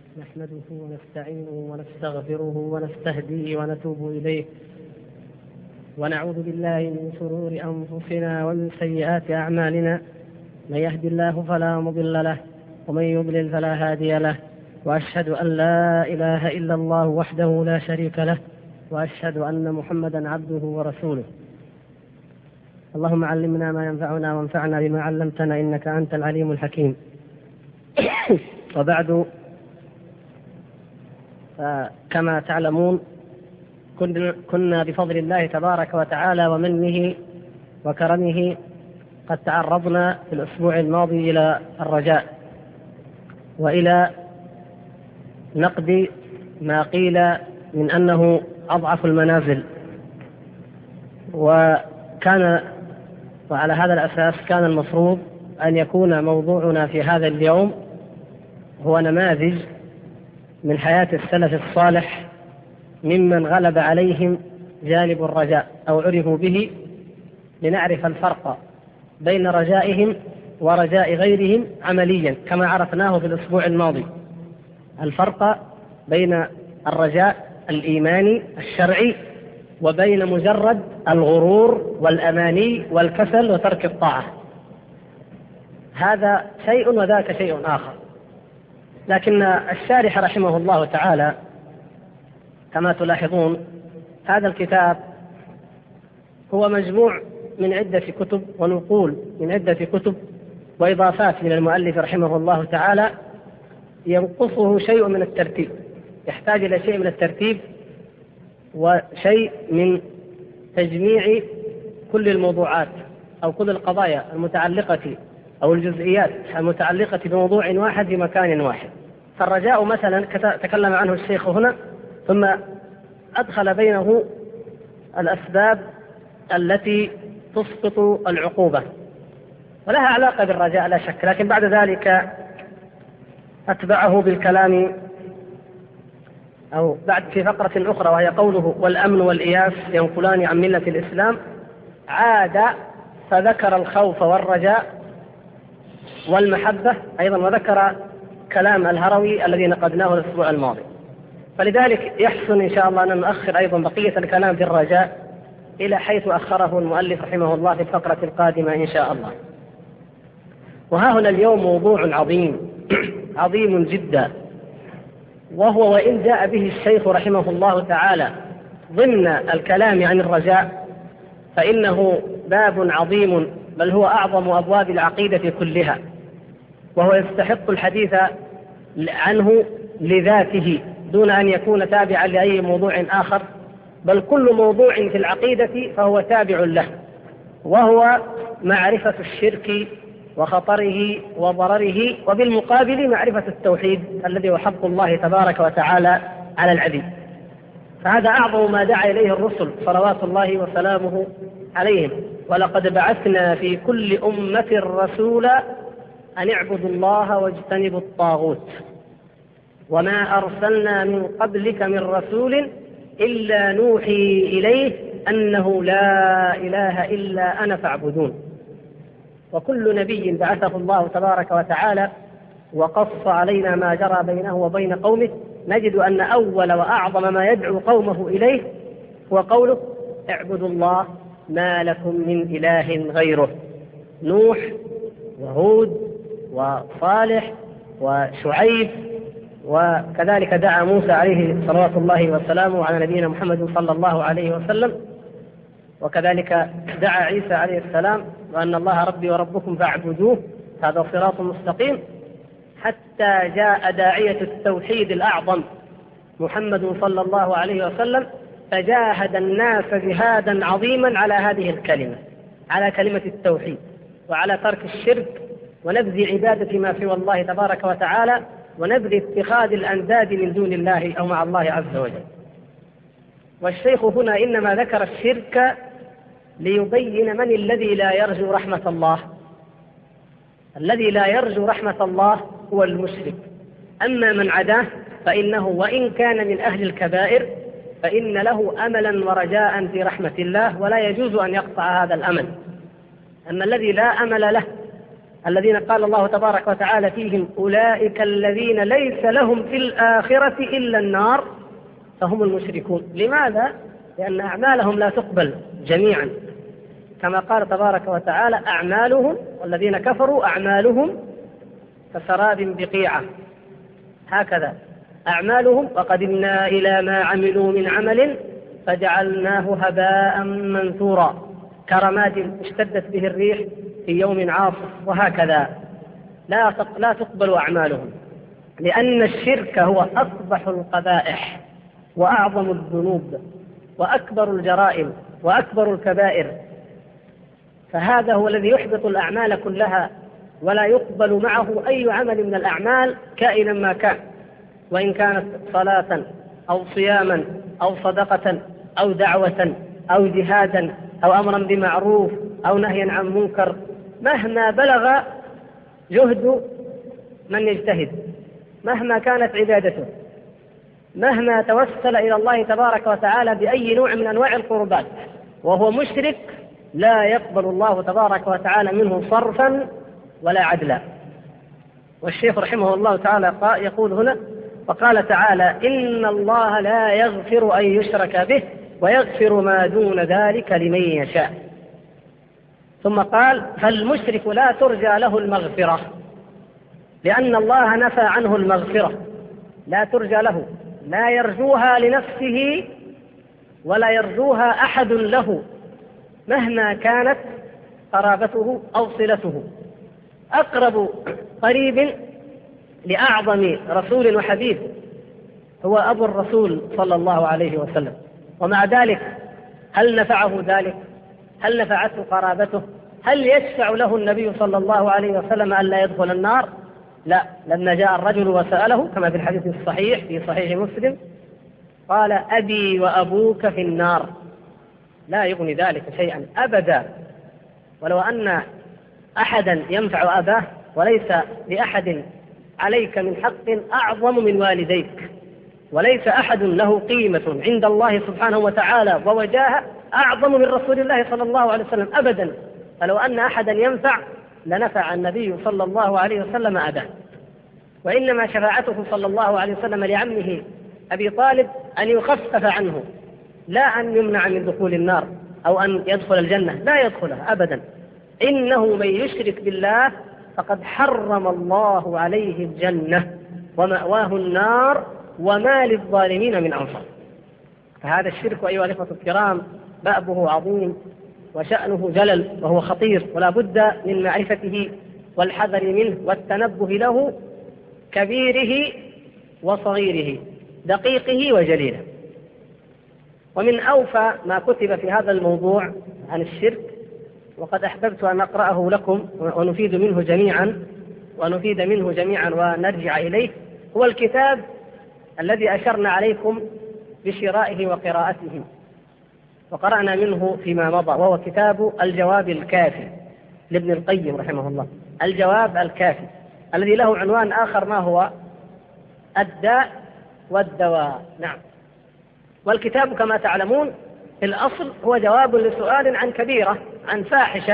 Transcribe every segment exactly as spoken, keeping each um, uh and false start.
نحمده ونستعينه ونستغفره ونستهديه ونتوب إليه، ونعوذ بالله من شرور أنفسنا ومن سيئات أعمالنا. من يهد الله فلا مضل له ومن يضلل فلا هادي له، وأشهد أن لا إله إلا الله وحده لا شريك له، وأشهد أن محمدا عبده ورسوله. اللهم علمنا ما ينفعنا وانفعنا بما علمتنا إنك أنت العليم الحكيم. وبعد، كما تعلمون كنا بفضل الله تبارك وتعالى ومنه وكرمه قد تعرضنا في الأسبوع الماضي إلى الرجاء وإلى نقد ما قيل من أنه أضعف المنازل، وكان وعلى هذا الأساس كان المفروض أن يكون موضوعنا في هذا اليوم هو نماذج من حياة السلف الصالح ممن غلب عليهم جانب الرجاء أو عرفوا به، لنعرف الفرق بين رجائهم ورجاء غيرهم عمليا كما عرفناه في الأسبوع الماضي. الفرق بين الرجاء الإيماني الشرعي وبين مجرد الغرور والأماني والكسل وترك الطاعة، هذا شيء وذاك شيء آخر. لكن الشارح رحمه الله تعالى كما تلاحظون هذا الكتاب هو مجموع من عدة كتب ونقول من عدة كتب وإضافات من المؤلف رحمه الله تعالى، ينقصه شيء من الترتيب، يحتاج إلى شيء من الترتيب وشيء من تجميع كل الموضوعات أو كل القضايا المتعلقة أو الجزئيات المتعلقة بموضوع واحد في مكان واحد. فالرجاء مثلا تكلم عنه الشيخ هنا، ثم أدخل بينه الأسباب التي تسقط العقوبة، ولها علاقة بالرجاء لا شك، لكن بعد ذلك أتبعه بالكلام أو بعد في فقرة أخرى وهي قوله والأمن والإياس ينقلان عن ملة الإسلام، عاد فذكر الخوف والرجاء والمحبة أيضا، وذكر كلام الهروي الذي نقدناه الأسبوع الماضي. فلذلك يحسن إن شاء الله أن نؤخر أيضا بقية الكلام في الرجاء إلى حيث أخره المؤلف رحمه الله في الفقرة القادمة إن شاء الله. وها هنا اليوم موضوع عظيم عظيم جدا، وهو وإن جاء به الشيخ رحمه الله تعالى ضمن الكلام عن الرجاء فإنه باب عظيم، بل هو أعظم أبواب العقيدة كلها، وهو يستحق الحديث عنه لذاته دون أن يكون تابعا لأي موضوع آخر، بل كل موضوع في العقيدة فهو تابع له، وهو معرفة الشرك وخطره وضرره، وبالمقابل معرفة التوحيد الذي هو حق الله تبارك وتعالى على العبيد. فهذا أعظم ما دعا إليه الرسل صلوات الله وسلامه عليهم. ولقد بعثنا في كل أمة رسولا أن اعبدوا الله واجتنبوا الطاغوت وما أرسلنا من قبلك من رسول إلا نوحي إليه أنه لا إله إلا أنا فاعبدون. وكل نبي بعثه الله تبارك وتعالى وقص علينا ما جرى بينه وبين قومه نجد أن أول وأعظم ما يدعو قومه إليه هو قوله اعبدوا الله ما لكم من إله غيره. نوح وهود وصالح وشعيب، وكذلك دعا موسى عليه صلوات الله وسلامه على نبينا محمد صلى الله عليه وسلم، وكذلك دعا عيسى عليه السلام وأن الله ربي وربكم فاعبدوه، هذا صراط مستقيم، حتى جاء داعية التوحيد الأعظم محمد صلى الله عليه وسلم فجاهد الناس جهادا عظيما على هذه الكلمة، على كلمة التوحيد، وعلى ترك الشرك ونبذ عبادة ما سوى الله تبارك وتعالى، ونبذ اتخاذ الأنداد من دون الله أو مع الله عز وجل. والشيخ هنا إنما ذكر الشرك ليبين من الذي لا يرجو رحمة الله. الذي لا يرجو رحمة الله هو المشرك، أما من عداه فإنه وإن كان من أهل الكبائر فإن له أملا ورجاء في رحمة الله، ولا يجوز أن يقطع هذا الأمل. أما الذي لا أمل له الذين قال الله تبارك وتعالى فيهم أولئك الذين ليس لهم في الآخرة إلا النار فهم المشركون. لماذا؟ لأن أعمالهم لا تقبل جميعا، كما قال تبارك وتعالى أعمالهم والذين كفروا أعمالهم كسراب بقيعة، هكذا أعمالهم وقدمنا إلى ما عملوا من عمل فجعلناه هباء منثورا كرماد اشتدت به الريح في يوم عاصف، وهكذا لا لا تقبل أعمالهم، لأن الشرك هو أقبح القبائح وأعظم الذنوب وأكبر الجرائم وأكبر الكبائر، فهذا هو الذي يحبط الأعمال كلها ولا يقبل معه أي عمل من الأعمال كائنا ما كان، وإن كانت صلاة أو صياما أو صدقة أو دعوة أو جهادا أو أمرا بمعروف أو نهيا عن منكر، مهما بلغ جهد من يجتهد، مهما كانت عبادته، مهما توسل إلى الله تبارك وتعالى بأي نوع من أنواع القربات وهو مشرك، لا يقبل الله تبارك وتعالى منه صرفا ولا عدلا. والشيخ رحمه الله تعالى يقول هنا وقال تعالى إن الله لا يغفر أن يشرك به ويغفر ما دون ذلك لمن يشاء. ثم قال فالمشرك لا ترجى له المغفرة، لأن الله نفى عنه المغفرة، لا ترجى له، لا يرجوها لنفسه ولا يرجوها أحد له مهما كانت قرابته أو صلته. أقرب قريب لأعظم رسول وحبيب هو أبو الرسول صلى الله عليه وسلم، ومع ذلك هل نفعه ذلك؟ هل نفعته قرابته؟ هل يشفع له النبي صلى الله عليه وسلم أن لا يدخل النار؟ لا. لما جاء الرجل وسأله كما في الحديث الصحيح في صحيح مسلم قال أبي وأبوك في النار، لا يغني ذلك شيئا أبدا، ولو أن أحدا ينفع أباه وليس لأحد عليك من حق أعظم من والديك، وليس أحد له قيمة عند الله سبحانه وتعالى ووجاهة أعظم من رسول الله صلى الله عليه وسلم أبدا، فلو أن أحدا ينفع لنفع النبي صلى الله عليه وسلم أباه. وإنما شفاعته صلى الله عليه وسلم لعمه أبي طالب أن يخفف عنه، لا أن يمنع من دخول النار أو أن يدخل الجنة، لا يدخلها أبدا. إنه من يشرك بالله فقد حرم الله عليه الجنة ومأواه النار وما للظالمين من أنصار. فهذا الشرك أيها الإخوة الكرام بأبه عظيم وشأنه جلل وهو خطير، ولا بد من معرفته والحذر منه والتنبه له، كبيره وصغيره، دقيقه وجليله. ومن أوفى ما كتب في هذا الموضوع عن الشرك، وقد أحببت أن أقرأه لكم ونفيد منه جميعا ونفيد منه جميعا ونرجع إليه، هو الكتاب الذي أشرنا عليكم بشرائه وقراءته وقرأنا منه فيما مضى، وهو كتاب الجواب الكافي لابن القيم رحمه الله. الجواب الكافي الذي له عنوان آخر ما هو الداء والدواء. نعم. والكتاب كما تعلمون في الأصل هو جواب لسؤال عن كبيرة، عن فاحشة،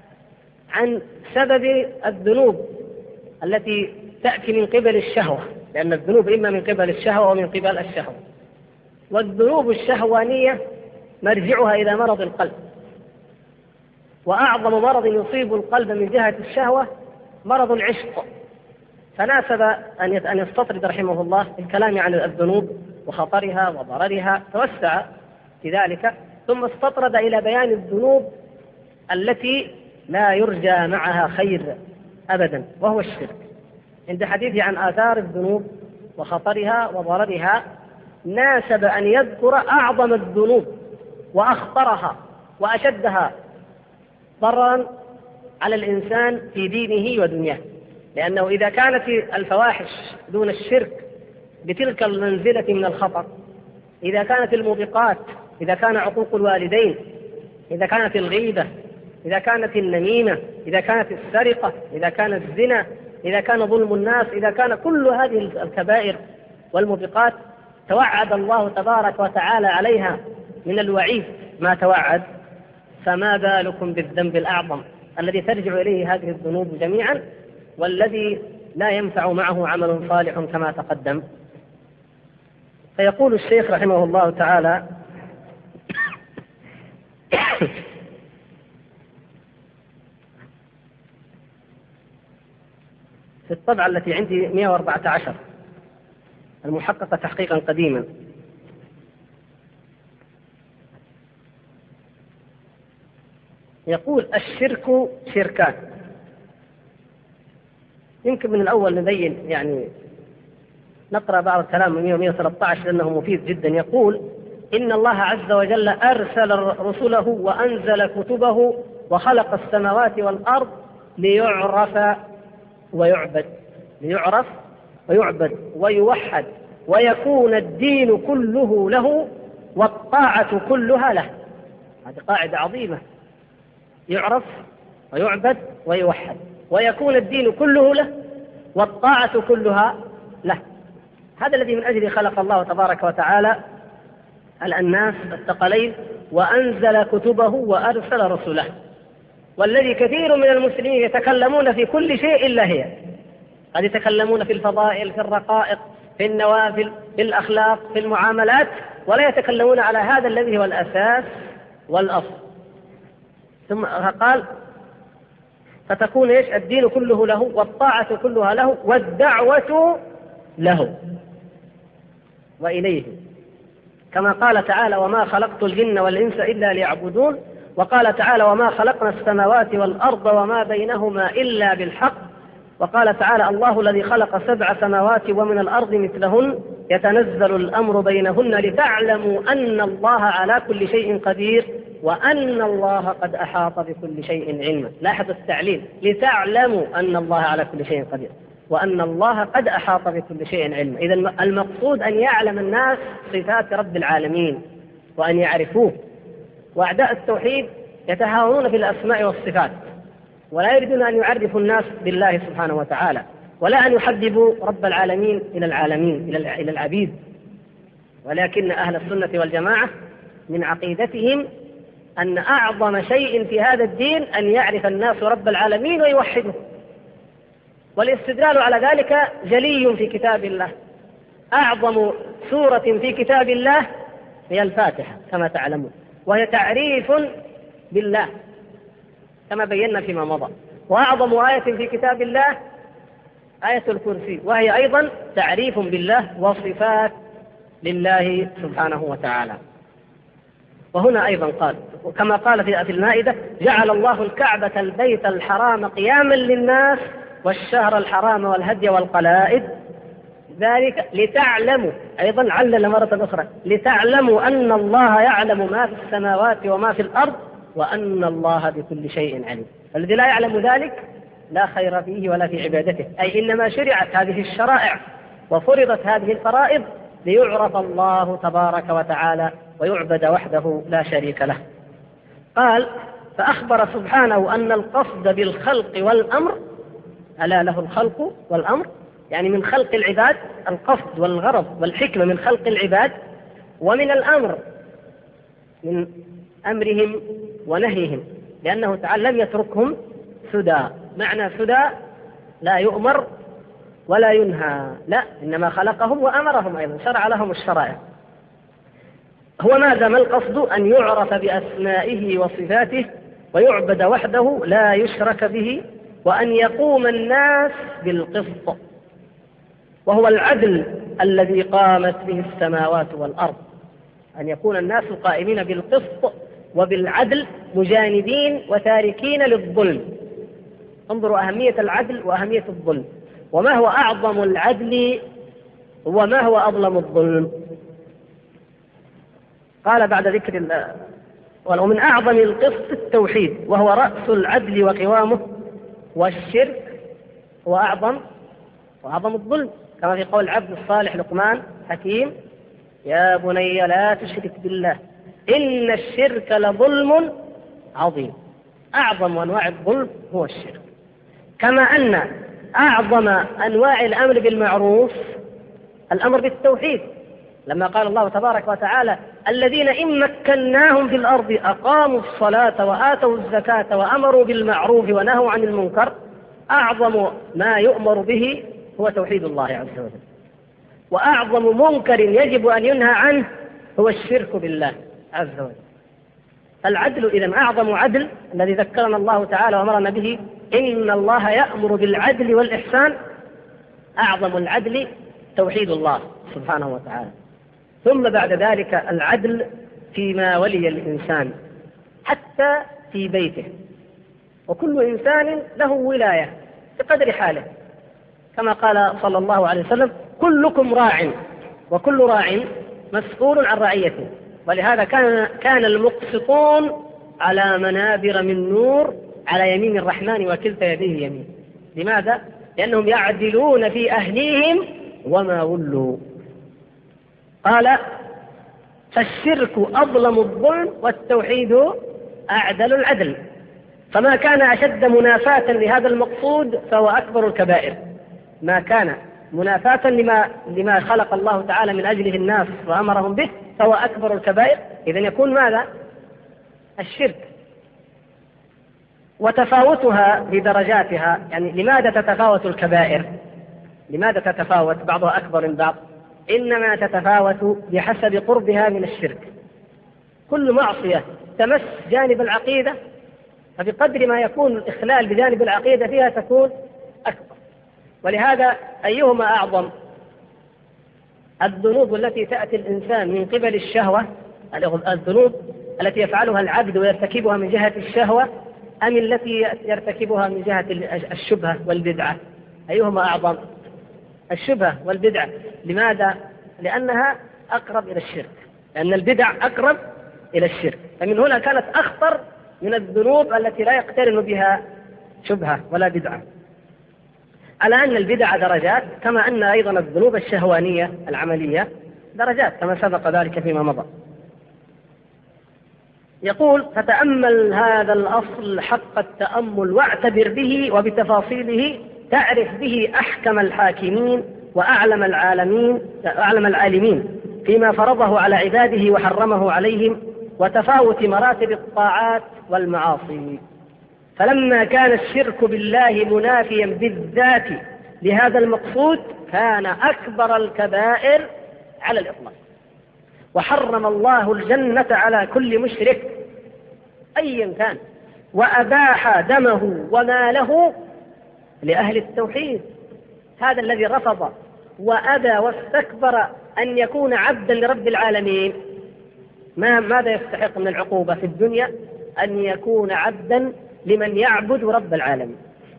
عن سبب الذنوب التي تأتي من قبل الشهوة، لأن الذنوب إما من قبل الشهوة ومن قبل الشهوة. والذنوب الشهوانية مرجعها إلى مرض القلب، وأعظم مرض يصيب القلب من جهة الشهوة مرض العشق، فناسب أن يستطرد رحمه الله الكلام عن الذنوب وخطرها وضررها، توسع في ذلك، ثم استطرد إلى بيان الذنوب التي لا يرجى معها خير أبدا، وهو الشرك. عند حديثه عن آثار الذنوب وخطرها وضررها ناسب أن يذكر أعظم الذنوب وأخطرها وأشدها ضررا على الإنسان في دينه ودنياه، لأنه إذا كانت الفواحش دون الشرك بتلك المنزلة من الخطر، إذا كانت الموبقات، إذا كان عقوق الوالدين، إذا كانت الغيبة، إذا كانت النميمة، إذا كانت السرقة، إذا كان الزنا، إذا كان ظلم الناس، إذا كان كل هذه الكبائر والموبقات توعد الله تبارك وتعالى عليها من الوعيد ما توعد، فما بالكم بالذنب الأعظم الذي ترجع إليه هذه الذنوب جميعا، والذي لا ينفع معه عمل صالح كما تقدم. فيقول الشيخ رحمه الله تعالى: في الطبعة التي عندي مئة وأربعة عشر المحققة تحقيقا قديما، يقول: الشرك شركان. يمكن من الأول نبين، يعني نقرأ بعض الكلام من مئة وثلاثة عشر لأنه مفيد جدا. يقول: إن الله عز وجل أرسل رسله وأنزل كتبه وخلق السماوات والأرض ليعرف ويعبد، ليعرف ويعبد ويوحد، ويكون الدين كله له والطاعة كلها له. هذه قاعدة عظيمة: يعرف ويعبد ويوحد، ويكون الدين كله له والطاعة كلها له. هذا الذي من أجله خلق الله تبارك وتعالى الناس الثقلين وأنزل كتبه وأرسل رسله، والذي كثير من المسلمين يتكلمون في كل شيء إلا هي. قد يتكلمون في الفضائل، في الرقائق، في النوافل، في الأخلاق، في المعاملات، ولا يتكلمون على هذا الذي هو الأساس والأصل. ثم قال: فتكون إيش؟ الدين كله له والطاعة كلها له والدعوة له وإليه، كما قال تعالى: وما خلقت الجن والإنس إلا ليعبدون. وقال تعالى: وما خلقنا السماوات والأرض وما بينهما إلا بالحق. وقال تعالى: الله الذي خلق سبع سماوات ومن الأرض مثلهن يتنزل الأمر بينهن لتعلموا أن الله على كل شيء قدير وأن الله قد أحاط بكل شيء علما. لاحظ التعليل: لتعلموا أن الله على كل شيء قدير وأن الله قد أحاط بكل شيء علما. إذا المقصود أن يعلم الناس صفات رب العالمين وأن يعرفوه. وأعداء التوحيد يتهاونون في الأسماء والصفات، ولا يريدون أن يعرفوا الناس بالله سبحانه وتعالى، ولا أن يحببوا رب العالمين إلى العالمين إلى العبيد. ولكن أهل السنة والجماعة من عقيدتهم أن أعظم شيء في هذا الدين أن يعرف الناس رب العالمين ويوحده. والاستدلال على ذلك جلي في كتاب الله. أعظم سورة في كتاب الله هي الفاتحة كما تعلمون، وهي تعريف بالله كما بينا فيما مضى. وأعظم آية في كتاب الله آية الكرسي، وهي أيضا تعريف بالله وصفات لله سبحانه وتعالى. وهنا أيضا قال، كما قال في المائدة: جعل الله الكعبة البيت الحرام قياما للناس والشهر الحرام والهدي والقلائد ذلك لتعلموا. أيضا علل مرة أخرى: لتعلموا أن الله يعلم ما في السماوات وما في الأرض وأن الله بكل شيء عليم. الذي لا يعلم ذلك لا خير فيه ولا في عبادته. أي إنما شرعت هذه الشرائع وفرضت هذه الفرائض ليعرف الله تبارك وتعالى ويعبد وحده لا شريك له. قال: فأخبر سبحانه أن القصد بالخلق والأمر، ألا له الخلق والأمر، يعني من خلق العباد، القصد والغرض والحكمة من خلق العباد، ومن الأمر من أمرهم ونهيهم، لأنه تعالى لم يتركهم سدى. معنى سدى لا يؤمر ولا ينهى، لا، إنما خلقهم وأمرهم أيضا، شرع لهم الشرائع. هو ماذا؟ ما القصد؟ أن يعرف بأسمائه وصفاته ويعبد وحده لا يشرك به، وأن يقوم الناس بالقسط، وهو العدل الذي قامت به السماوات والأرض. أن يكون الناس قائمين بالقسط وبالعدل مجانبين وتاركين للظلم. انظروا أهمية العدل وأهمية الظلم، وما هو أعظم العدل وما هو أظلم الظلم. قال بعد ذكر الله: ومن أعظم القسط التوحيد وهو رأس العدل وقوامه، والشرك هو أعظم وأعظم الظلم، كما في قول عبد الصالح لقمان حكيم: يا بني لا تشرك بالله إن الشرك لظلم عظيم. أعظم أنواع الظلم هو الشرك. كما أن أعظم أنواع الأمر بالمعروف الأمر بالتوحيد، لما قال الله تبارك وتعالى الذين إن مكناهم في الأرض أقاموا الصلاة وآتوا الزكاة وأمروا بالمعروف ونهوا عن المنكر، أعظم ما يؤمر به هو توحيد الله عز وجل، وأعظم منكر يجب أن ينهى عنه هو الشرك بالله عز وجل. العدل إذن أعظم عدل الذي ذكرنا الله تعالى وأمرنا به، إن الله يأمر بالعدل والإحسان، أعظم العدل توحيد الله سبحانه وتعالى. ثم بعد ذلك العدل فيما ولي الإنسان حتى في بيته، وكل إنسان له ولاية بقدر حاله، كما قال صلى الله عليه وسلم كلكم راع وكل راع مسؤول عن رعيته. ولهذا كان كان المقسطون على منابر من نور على يمين الرحمن وكلتا يديه يمين. لماذا؟ لأنهم يعدلون في أهليهم وما ولوا. قال فالشرك أظلم الظلم والتوحيد أعدل العدل، فما كان أشد منافاة لهذا المقصود فهو أكبر الكبائر. ما كان منافاة لما, لما خلق الله تعالى من أجله الناس وأمرهم به فهو أكبر الكبائر. إذن يكون ماذا؟ الشرك. وتفاوتها بدرجاتها، يعني لماذا تتفاوت الكبائر؟ لماذا تتفاوت بعضها أكبر من بعض؟ إنما تتفاوت بحسب قربها من الشرك. كل معصية تمس جانب العقيدة فبقدر ما يكون الإخلال بجانب العقيدة فيها تكون أكبر. ولهذا أيهما أعظم؟ الذنوب التي تأتي الإنسان من قبل الشهوة، الذنوب التي يفعلها العبد ويرتكبها من جهة الشهوة، أم التي يرتكبها من جهة الشبهة والبدعة؟ أيهما أعظم؟ الشبهة والبدعة. لماذا؟ لأنها أقرب إلى الشرك، لأن البدع أقرب إلى الشرك، فمن هنا كانت أخطر من الذنوب التي لا يقترن بها شبهة ولا بدعة. على أن البدع درجات، كما أن أيضا الذنوب الشهوانية العملية درجات كما سبق ذلك فيما مضى. يقول فتأمل هذا الأصل حق التأمل واعتبر به وبتفاصيله تعرف به أحكم الحاكمين وأعلم العالمين أعلم العالمين فيما فرضه على عباده وحرمه عليهم، وتفاوت مراتب الطاعات والمعاصي. فلما كان الشرك بالله منافيا بالذات لهذا المقصود كان أكبر الكبائر على الإطلاق، وحرم الله الجنة على كل مشرك أيا كان، وأباح دمه وماله لأهل التوحيد. هذا الذي رفض وأبى واستكبر أن يكون عبدا لرب العالمين، ما ماذا يستحق من العقوبة في الدنيا؟ أن يكون عبدا لمن يعبد رب العالمين.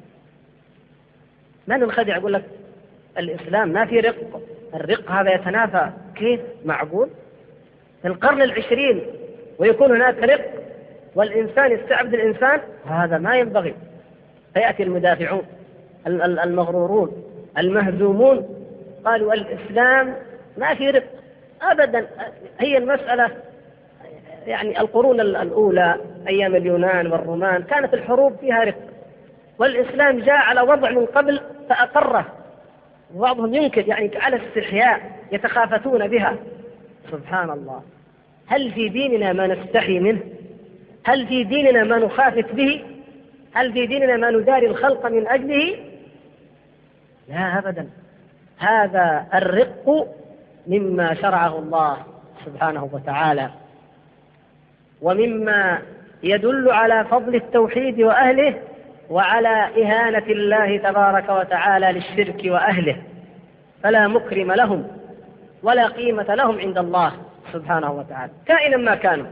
ما ننخدع يقول لك الإسلام ما في رق، الرق هذا يتنافى، كيف معقول؟ في القرن العشرين ويكون هناك رق والإنسان يستعبد الإنسان؟ هذا ما ينبغي. فيأتي المدافعون المغرورون المهزومون قالوا الإسلام ما في رق أبدا. هي المسألة يعني القرون الأولى أيام اليونان والرومان كانت الحروب فيها رق، والإسلام جاء على وضع من قبل فأقره، وبعضهم ينكر يعني على استحياء يتخافتون بها. سبحان الله، هل في ديننا ما نستحي منه؟ هل في ديننا ما نخافت به؟ هل في ديننا ما نداري الخلق من أجله؟ لا أبدا. هذا الرق مما شرعه الله سبحانه وتعالى، ومما يدل على فضل التوحيد وأهله وعلى إهانة الله تبارك وتعالى للشرك وأهله، فلا مكرم لهم ولا قيمة لهم عند الله سبحانه وتعالى كائنا ما كانوا.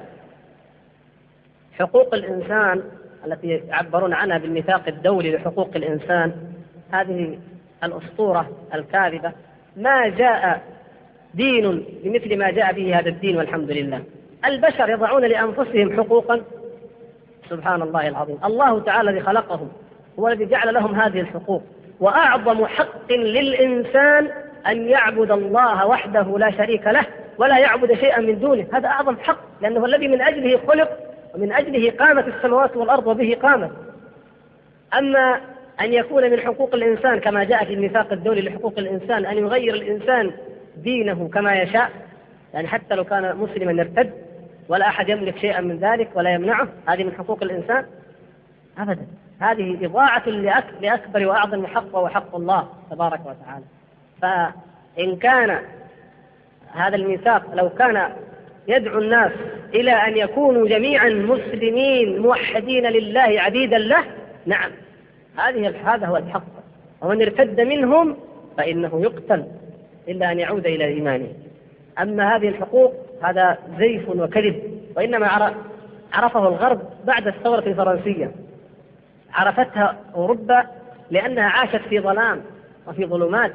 حقوق الإنسان التي يعبرون عنها بالميثاق الدولي لحقوق الإنسان، هذه الأسطورة الكاذبة، ما جاء دين بمثل ما جاء به هذا الدين والحمد لله. البشر يضعون لأنفسهم حقوقا، سبحان الله العظيم. الله تعالى الذي خلقهم هو الذي جعل لهم هذه الحقوق، وأعظم حق للإنسان أن يعبد الله وحده لا شريك له ولا يعبد شيئا من دونه. هذا أعظم حق، لأنه الذي من أجله خلق ومن أجله قامت السماوات والأرض وبه قامت. أما أن يكون من حقوق الإنسان كما جاء في الميثاق الدولي لحقوق الإنسان أن يغير الإنسان دينه كما يشاء، يعني حتى لو كان مسلما ارتد ولا أحد يملك شيئا من ذلك ولا يمنعه، هذه من حقوق الإنسان؟ أبدا، هذه إضاعة لأكبر وأعظم حق وهو حق الله تبارك وتعالى. فإن كان هذا الميثاق لو كان يدعو الناس إلى أن يكونوا جميعا مسلمين موحدين لله عبيدا له، نعم، هذه هذا هو الحق. ومن ارتد منهم فإنه يقتل إلا أن يعود إلى إيمانه. أما هذه الحقوق هذا زيف وكذب، وإنما عرفه الغرب بعد الثورة الفرنسية، عرفتها أوروبا لأنها عاشت في ظلام وفي ظلمات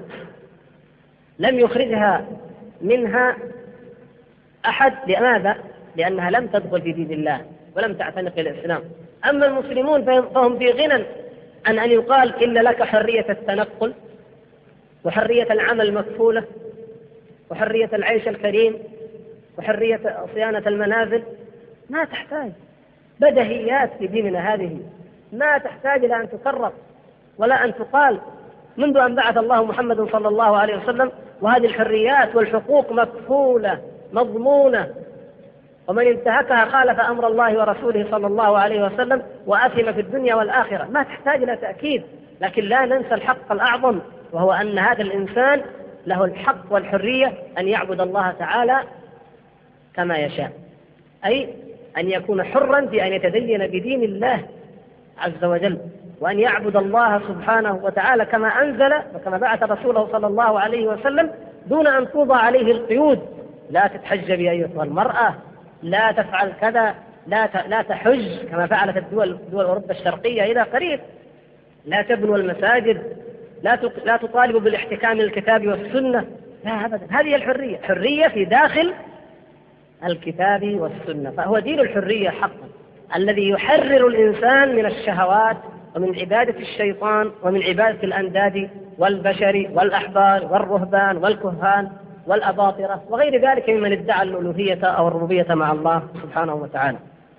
لم يخرجها منها أحد. لماذا؟ لأنها لم تدخل في دين الله ولم تعتنق الإسلام. أما المسلمون فهم في غنى عن أن يقال إن لك حرية التنقل وحرية العمل مكفولة وحرية العيش الكريم وحرية صيانة المنازل. ما تحتاج، بدهيات في ديننا هذه ما تحتاج إلى أن تكرر ولا أن تقال منذ أن بعث الله محمد صلى الله عليه وسلم، وهذه الحريات والحقوق مكفولة مضمونة، ومن انتهكها خالف أمر الله ورسوله صلى الله عليه وسلم وأثم في الدنيا والآخرة. ما تحتاج إلى تأكيد، لكن لا ننسى الحق الأعظم، وهو أن هذا الإنسان له الحق والحرية أن يعبد الله تعالى كما يشاء، أي أن يكون حرا في أن يتدين بدين الله عز وجل، وأن يعبد الله سبحانه وتعالى كما أنزل وكما بعث رسوله صلى الله عليه وسلم، دون أن توضع عليه القيود. لا تتحجبي أيتها المرأة، لا تفعل كذا، لا لا تحج كما فعلت الدول دول أوروبا الشرقية إلى قريب، لا تبنوا المساجد، لا لا تطالبوا بالاحتكام للكتاب والسنة. لا أبدا، هذه الحرية، حرية في داخل الكتاب والسنة. فهو دين الحرية حقا الذي يحرر الإنسان من الشهوات ومن عبادة الشيطان ومن عبادة الأنداد والبشر والأحبار والرهبان والكهان والأباطرة وغير ذلك ممن ادعى الألوهية أو الربوبية مع الله سبحانه وتعالى.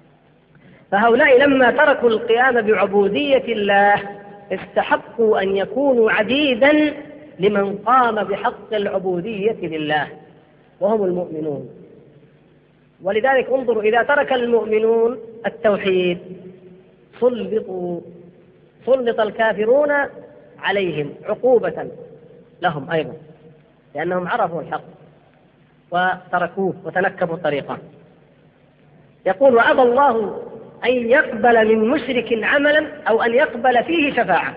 فهؤلاء لما تركوا القيام بعبودية الله استحقوا أن يكونوا عبيدا لمن قام بحق العبودية لله، وهم المؤمنون. ولذلك انظروا، إذا ترك المؤمنون التوحيد سلطوا سلط الكافرون عليهم عقوبة لهم أيضا، لأنهم عرفوا الحق وتركوه وتنكبوا طريقه. يقول: وأبى الله أن يقبل من مشرك عملا أو أن يقبل فيه شفاعة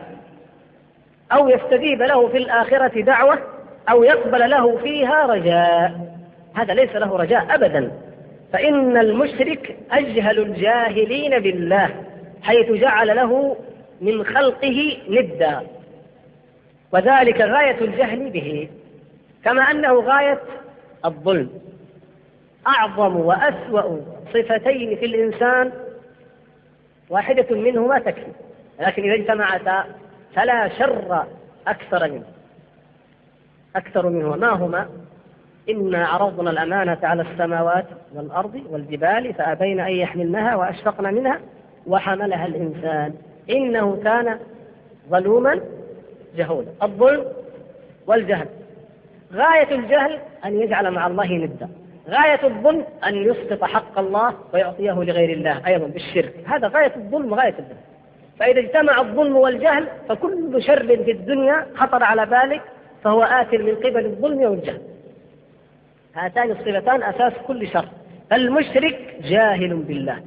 أو يستجيب له في الآخرة دعوة أو يقبل له فيها رجاء. هذا ليس له رجاء أبدا، فإن المشرك أجهل الجاهلين بالله، حيث جعل له من خلقه ندا، وذلك غاية الجهل به، كما أنه غاية الظلم. أعظم وأسوأ صفتين في الإنسان واحدة منهما تكفي، لكن إذا اجتمعتا فلا شر أكثر منه أكثر منه ما هما؟ إنا عرضنا الأمانة على السماوات والأرض والجبال فأبين أن يحملنها وأشفقن منها وحملها الإنسان إنه كان ظلوما جهولا. الظلم والجهل، غاية الجهل أن يجعل مع الله ندا، غاية الظلم أن يسقط حق الله ويعطيه لغير الله أيضا بالشرك. هذا غاية الظلم وغاية الجهل. فإذا اجتمع الظلم والجهل فكل شر في الدنيا خطر على بالك فهو آثر من قبل الظلم والجهل. هاتان الصفتان أساس كل شر. المشرك جاهل بالله،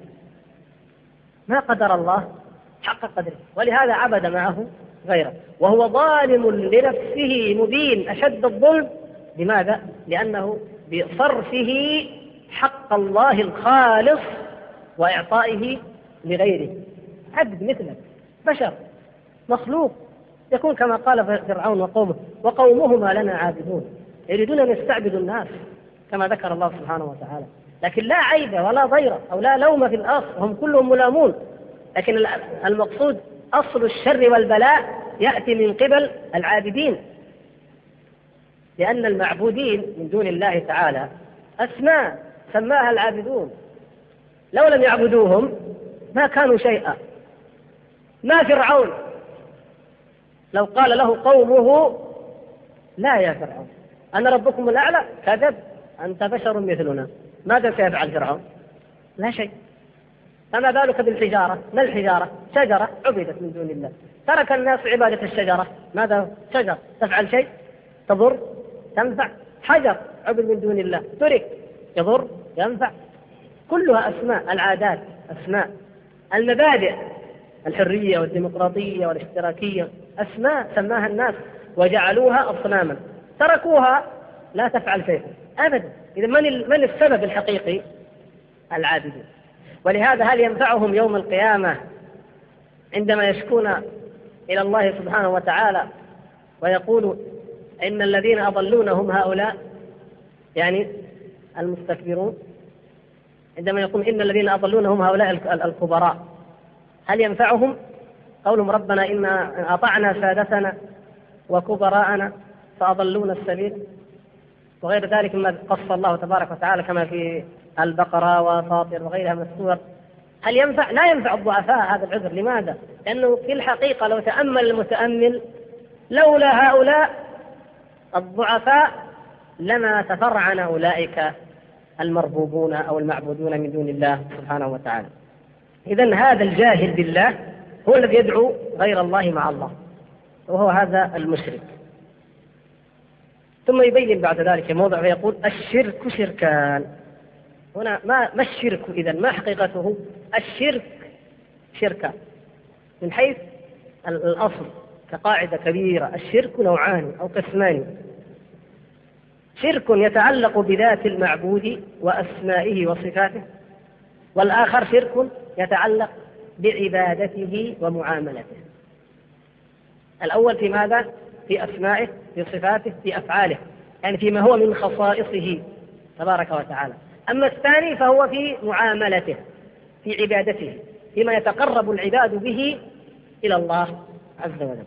ما قدر الله حق قدره، ولهذا عبد معه غيره، وهو ظالم لنفسه مبين أشد الظلم. لماذا؟ لأنه بصرفه حق الله الخالص وإعطائه لغيره. عبد مثلك، بشر مخلوق، يكون كما قال فرعون وقومه: وقومهما لنا عابدون، يريدون أن يستعبدوا الناس كما ذكر الله سبحانه وتعالى. لكن لا عيب ولا ضير أو لا لوم في الأصل، هم كلهم ملامون، لكن المقصود أصل الشر والبلاء يأتي من قبل العابدين، لأن المعبودين من دون الله تعالى أسماء سماها العابدون، لو لم يعبدوهم ما كانوا شيئا. ما فرعون لو قال له قومه: لا يا فرعون أنا ربكم الأعلى، كذب، أنت بشر مثلنا، ماذا سيفعل فرعون؟ لا شيء. فما بالك بالحجارة؟ ما الحجارة؟ شجرة عبدت من دون الله، ترك الناس عبادة الشجرة، ماذا؟ شجر تفعل شيء؟ تضر؟ تنفع؟ حجر عبد من دون الله ترك، يضر؟ ينفع؟ كلها أسماء، العادات أسماء، المبادئ الحرية والديمقراطية والاشتراكية أسماء سماها الناس وجعلوها أصناما، تركوها لا تفعل شيء أبدا. إذا من من السبب الحقيقي؟ العابدين. ولهذا هل ينفعهم يوم القيامة عندما يشكون إلى الله سبحانه وتعالى ويقولوا إن الذين أضلون هم هؤلاء، يعني المستكبرون، عندما يقول إن الذين أضلون هم هؤلاء الكبراء، هل ينفعهم قولهم ربنا إن أطعنا سادتنا وكبراءنا فأضلونا السبيل وغير ذلك مما قص الله تبارك وتعالى كما في البقرة وفاطر وغيرها من السور؟ هل ينفع؟ لا ينفع الضعفاء هذا العذر. لماذا؟ لأنه في الحقيقة لو تأمل المتأمل لولا هؤلاء الضعفاء لما تفرعن أولئك المربوبون أو المعبودون من دون الله سبحانه وتعالى. إذن هذا الجاهل بالله هو الذي يدعو غير الله مع الله، وهو هذا المشرك. ثم يبين بعد ذلك الموضع فيقول الشرك شركان. هنا ما ما الشرك إذن؟ ما حقيقته؟ الشرك شركان من حيث الأصل كقاعدة كبيرة. الشرك نوعان أو قسمان: شرك يتعلق بذات المعبود وأسمائه وصفاته، والآخر شرك يتعلق بعبادته ومعاملته. الأول في ماذا؟ في أسمائه، في صفاته، في أفعاله، يعني فيما هو من خصائصه تبارك وتعالى. أما الثاني فهو في معاملته، في عبادته، فيما يتقرب العباد به إلى الله عز وجل.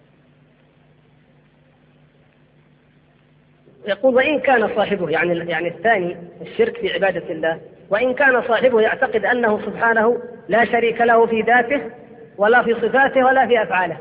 يقول وإن كان صاحبه، يعني يعني الثاني الشرك في عبادة الله، وإن كان صاحبه يعتقد أنه سبحانه لا شريك له في ذاته ولا في صفاته ولا في أفعاله.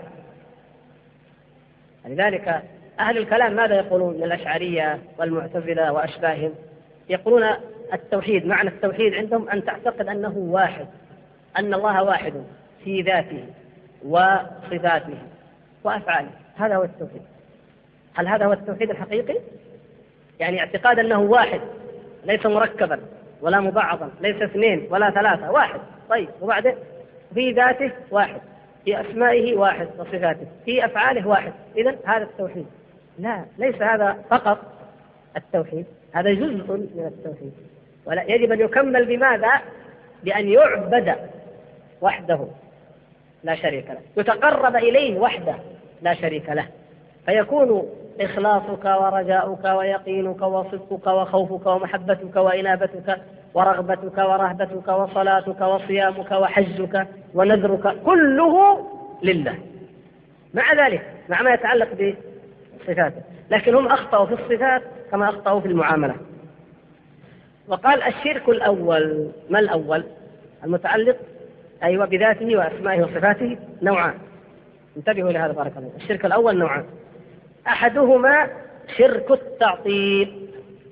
لذلك أهل الكلام ماذا يقولون من الأشعرية والمعتزلة وأشباههم؟ يقولون التوحيد، معنى التوحيد عندهم أن تعتقد أنه واحد، أن الله واحد في ذاته وصفاته وأفعاله. هذا هو التوحيد. هل هذا هو التوحيد الحقيقي؟ يعني اعتقاد أنه واحد، ليس مركبا ولا مبعضا، ليس اثنين ولا ثلاثة، واحد. طيب وبعدين في ذاته واحد، في أسمائه واحد وصفاته، في أفعاله واحد، إذن هذا التوحيد. لا، ليس هذا فقط التوحيد، هذا جزء من التوحيد، ولا يجب أن يكمل بماذا؟ بأن يعبد وحده لا شريك له، يتقرب إليه وحده لا شريك له، فيكون إخلاصك ورجاؤك ويقينك وصدقك وخوفك ومحبتك وإنابتك ورغبتك ورهبتك وصلاتك وصيامك وحجك ونذرك كله لله، مع ذلك مع ما يتعلق بصفاته. لكن هم أخطأوا في الصفات كما أخطأوا في المعاملة. وقال الشرك الأول. ما الأول؟ المتعلق أيوة بذاته وأسمائه وصفاته نوعان. انتبهوا لهذا بارك الله. الشرك الأول نوعان: أحدهما شرك التعطيل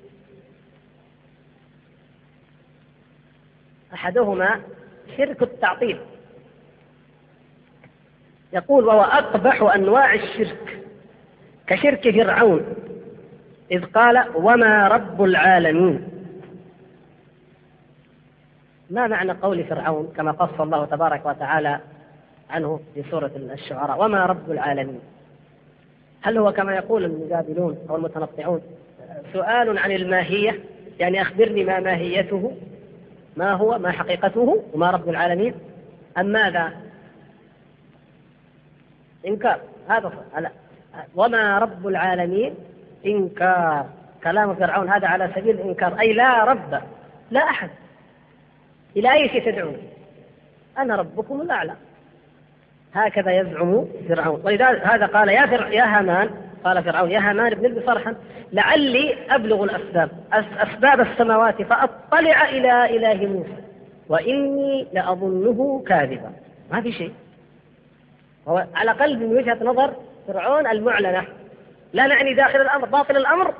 أحدهما شرك التعطيل يقول وهو أقبح أنواع الشرك، كشرك فرعون إذ قال وما رب العالمين. ما معنى قول فرعون كما قص الله تبارك وتعالى عنه في سورة الشعراء وما رب العالمين؟ هل هو كما يقول المجادلون أو المتنطعون سؤال عن الماهية، يعني أخبرني ما ماهيته، ما هو ما حقيقته وما رب العالمين، أم ماذا؟ إنكار. هذا وما رب العالمين إنكار. كلام فرعون هذا على سبيل الإنكار، أي لا رب، لا أحد. إلى أي شيء تدعون؟ أنا ربكم الأعلى، هكذا يزعم فرعون. ولذلك هذا قال يا فرع يا هامان، قال فرعون يا هامان ابن لي صرحا لعلي أبلغ الأسباب أسباب السماوات فأطلع إلى إله موسى وإني لأظنه كاذبا. ما في شيء، هو على قلب من وجهة نظر فرعون المعلنة، لا نعني داخل الأمر باطل الأمر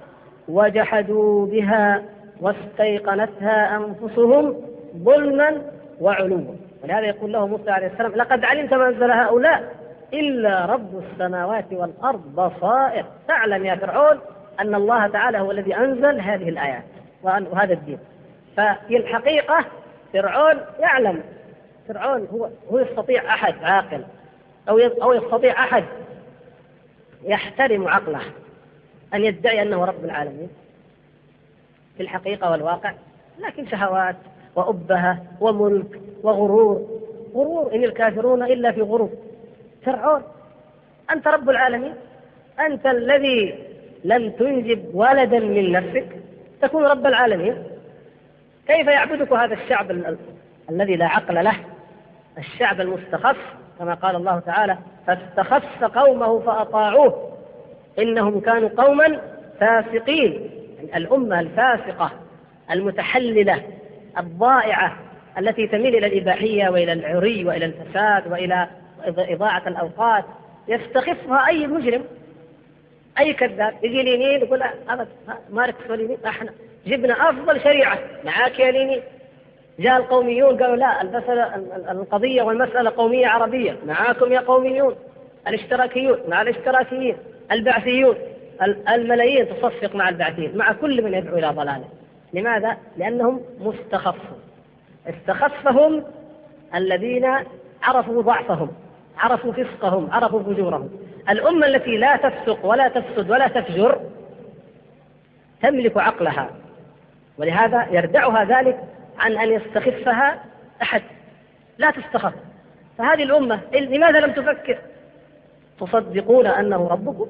وجحدوا بها واستيقنتها أنفسهم ظلما وعلوا. ولهذا يقول له موسى عليه السلام لقد علمت ما أنزل هؤلاء إلا رب السماوات والأرض بصائر. تعلم يا فرعون أن الله تعالى هو الذي أنزل هذه الآيات وهذا الدين. ففي الحقيقة فرعون يعلم، فرعون هو هو يستطيع أحد عاقل أو أو يستطيع أحد يحترم عقله أن يدعي أنه رب العالمين في الحقيقة والواقع، لكن شهوات وأبهة وملك وغرور. غرور إن الكافرون إلا في غرور. فرعون أنت رب العالمين، أنت الذي لم تنجب ولدا من نفسك تكون رب العالمين. كيف يعبدك هذا الشعب ال... الذي لا عقل له، الشعب المستخف كما قال الله تعالى فاستخف قومه فأطاعوه إنهم كانوا قوما فاسقين. يعني الأمة الفاسقة المتحللة الضائعة التي تميل إلى الإباحية وإلى العري وإلى الفساد وإلى إضاعة الأوقات يستخفها أي مجرم أي كذاب يجي اليمين يقول أبد ماركس واليمين احنا جبنا أفضل شريعة معاك يا اليمين. جاء القوميون قالوا لا المسألة القضية والمسألة قومية عربية معاكم يا قوميون. الاشتراكيون مع الاشتراكيين، البعثيون الملايين تصفق مع البعثيين، مع كل من يدعو إلى ضلاله. لماذا؟ لأنهم مستخفون. استخفهم الذين عرفوا ضعفهم، عرفوا فسقهم، عرفوا فجورهم. الأمة التي لا تفسق ولا تفسد ولا تفجر تملك عقلها، ولهذا يردعها ذلك عن أن يستخفها أحد. لا تستخف. فهذه الأمة لماذا لم تفكر؟ تصدقون أنه ربكم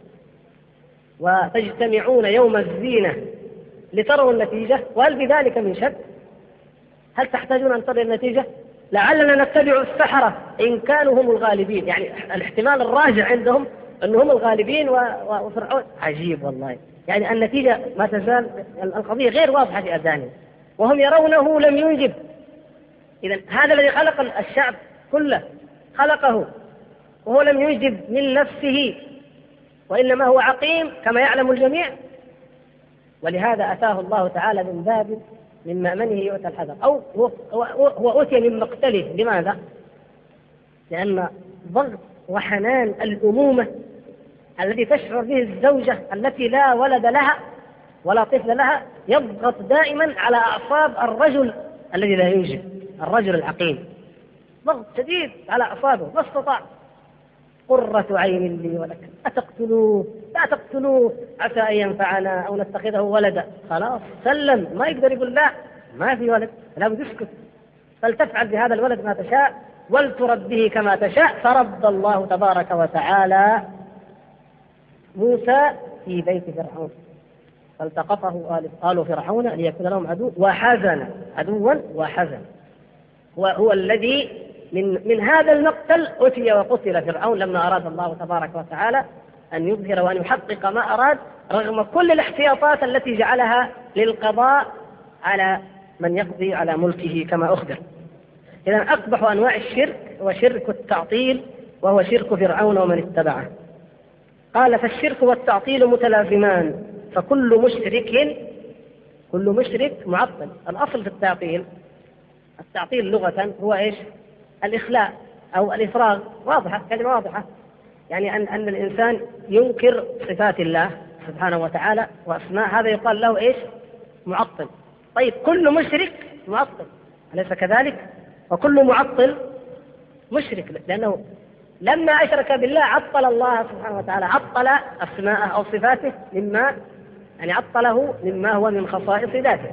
وتجتمعون يوم الزينة لتروا النتيجة، وهل بذلك من شك؟ هل تحتاجون أن تروا النتيجة؟ لعلنا نتبع السحرة إن كانوا هم الغالبين. يعني الاحتمال الراجع عندهم أنهم الغالبين وفرعون. عجيب والله. يعني النتيجة ما تزال القضية غير واضحة في أذهانهم وهم يرونه لم ينجب. إذن هذا الذي خلق الشعب كله خلقه وهو لم ينجب من نفسه، وإنما هو عقيم كما يعلم الجميع. ولهذا أتاه الله تعالى من باب من مأمنه يؤتى الحذر، أو هو أوتي من مقتله. لماذا؟ لأن ضغط وحنان الأمومة الذي تشعر به الزوجة التي لا ولد لها ولا طفل لها يضغط دائما على أعصاب الرجل الذي لا ينجب، الرجل العقيم. ضغط شديد على أعصابه ما استطاع. قرة عين لي ولك أتقتلوه لا تقتلوه عسى أن ينفعنا أو نتخذه ولدا. خلاص سلم، ما يقدر يقول لا ما في ولد، لا بد يسكت. فلتفعل بهذا الولد ما تشاء ولتربه كما تشاء. فرد الله تبارك وتعالى موسى في بيت فرعون فالتقطه آل فرعون ليكون لهم عدو وحزن عدوا وحزن. وهو الذي من من هذا المقتل أتي وقتل فرعون لما أراد الله تبارك وتعالى أن يظهر وأن يحقق ما أراد، رغم كل الاحتياطات التي جعلها للقضاء على من يقضي على ملكه كما أخبر. إذن أقبح أنواع الشرك هو شرك التعطيل، وهو شرك فرعون ومن اتبعه. قال فالشرك والتعطيل متلازمان، فكل مشرك كل مشرك معطل. الأصل في التعطيل التعطيل لغة هو إيش؟ الإخلاء أو الإفراغ. واضحة، كلمة واضحة. يعني أن أن الإنسان ينكر صفات الله سبحانه وتعالى وأسماء، هذا يقال له إيش؟ معطل. طيب كل مشرك معطل أليس كذلك؟ وكل معطل مشرك، لأنه لما أشرك بالله عطل الله سبحانه وتعالى، عطل أسماءه أو صفاته مما يعني عطله مما هو من خصائص ذاته.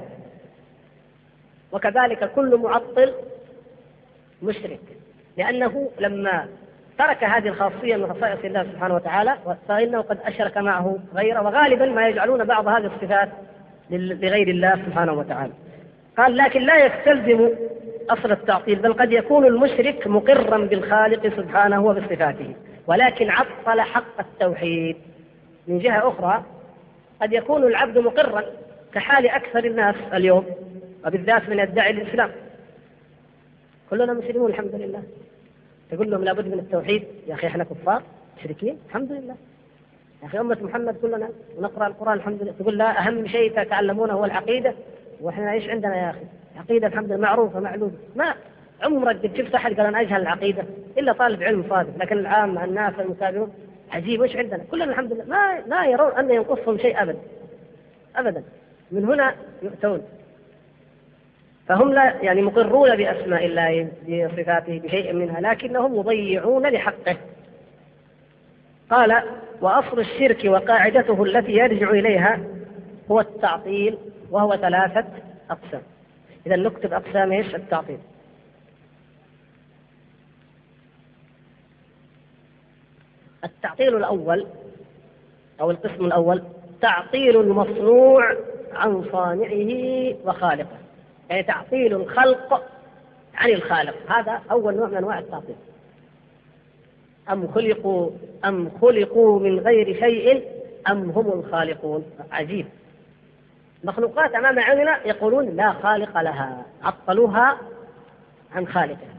وكذلك كل معطل مشرك، لأنه لما ترك هذه الخاصية من خصائص الله سبحانه وتعالى فإنه قد أشرك معه غيره، وغالبا ما يجعلون بعض هذه الصفات لغير الله سبحانه وتعالى. قال لكن لا يستلزم أصل التعطيل، بل قد يكون المشرك مقرا بالخالق سبحانه وبصفاته ولكن عطل حق التوحيد. من جهة أخرى قد يكون العبد مقرا كحال أكثر الناس اليوم، وبالذات من يدعي الإسلام. كلنا مسلمون الحمد لله، تقول لهم لابد من التوحيد، يا أخي احنا كفار مشركين الحمد لله. يا أخي أمة محمد كلنا نقرأ القرآن الحمد لله، تقول لا أهم شيء تتعلمونه هو العقيدة، وإحنا إيش عندنا يا أخي؟ عقيدة الحمد لله معروفة معلومة. ما عمرك قد شفت أحد قال أنا أجهل العقيدة إلا طالب علم صادق، لكن العام الناس المتابعون عجيب إيش عندنا كلنا الحمد لله، ما لا يرون أن ينقصهم شيء أبدا أبدا. من هنا يؤتون، فهم لا يعني مقرون بأسماء الله بصفاته بشيء منها، لكنهم يضيعون لحقه. قال وأصل الشرك وقاعدته التي يرجع إليها هو التعطيل، وهو ثلاثة أقسام. إذا نكتب أقسام إيش التعطيل. التعطيل الأول أو القسم الأول تعطيل المصنوع عن صانعه وخالقه، يعني تعطيل الخلق عن الخالق، هذا أول نوع من أنواع التعطيل. أم خلقوا أم خلقوا من غير شيء أم هم الخالقون. عجيب، مخلوقات أمام عيننا يقولون لا خالق لها، عطلوها عن خالقها،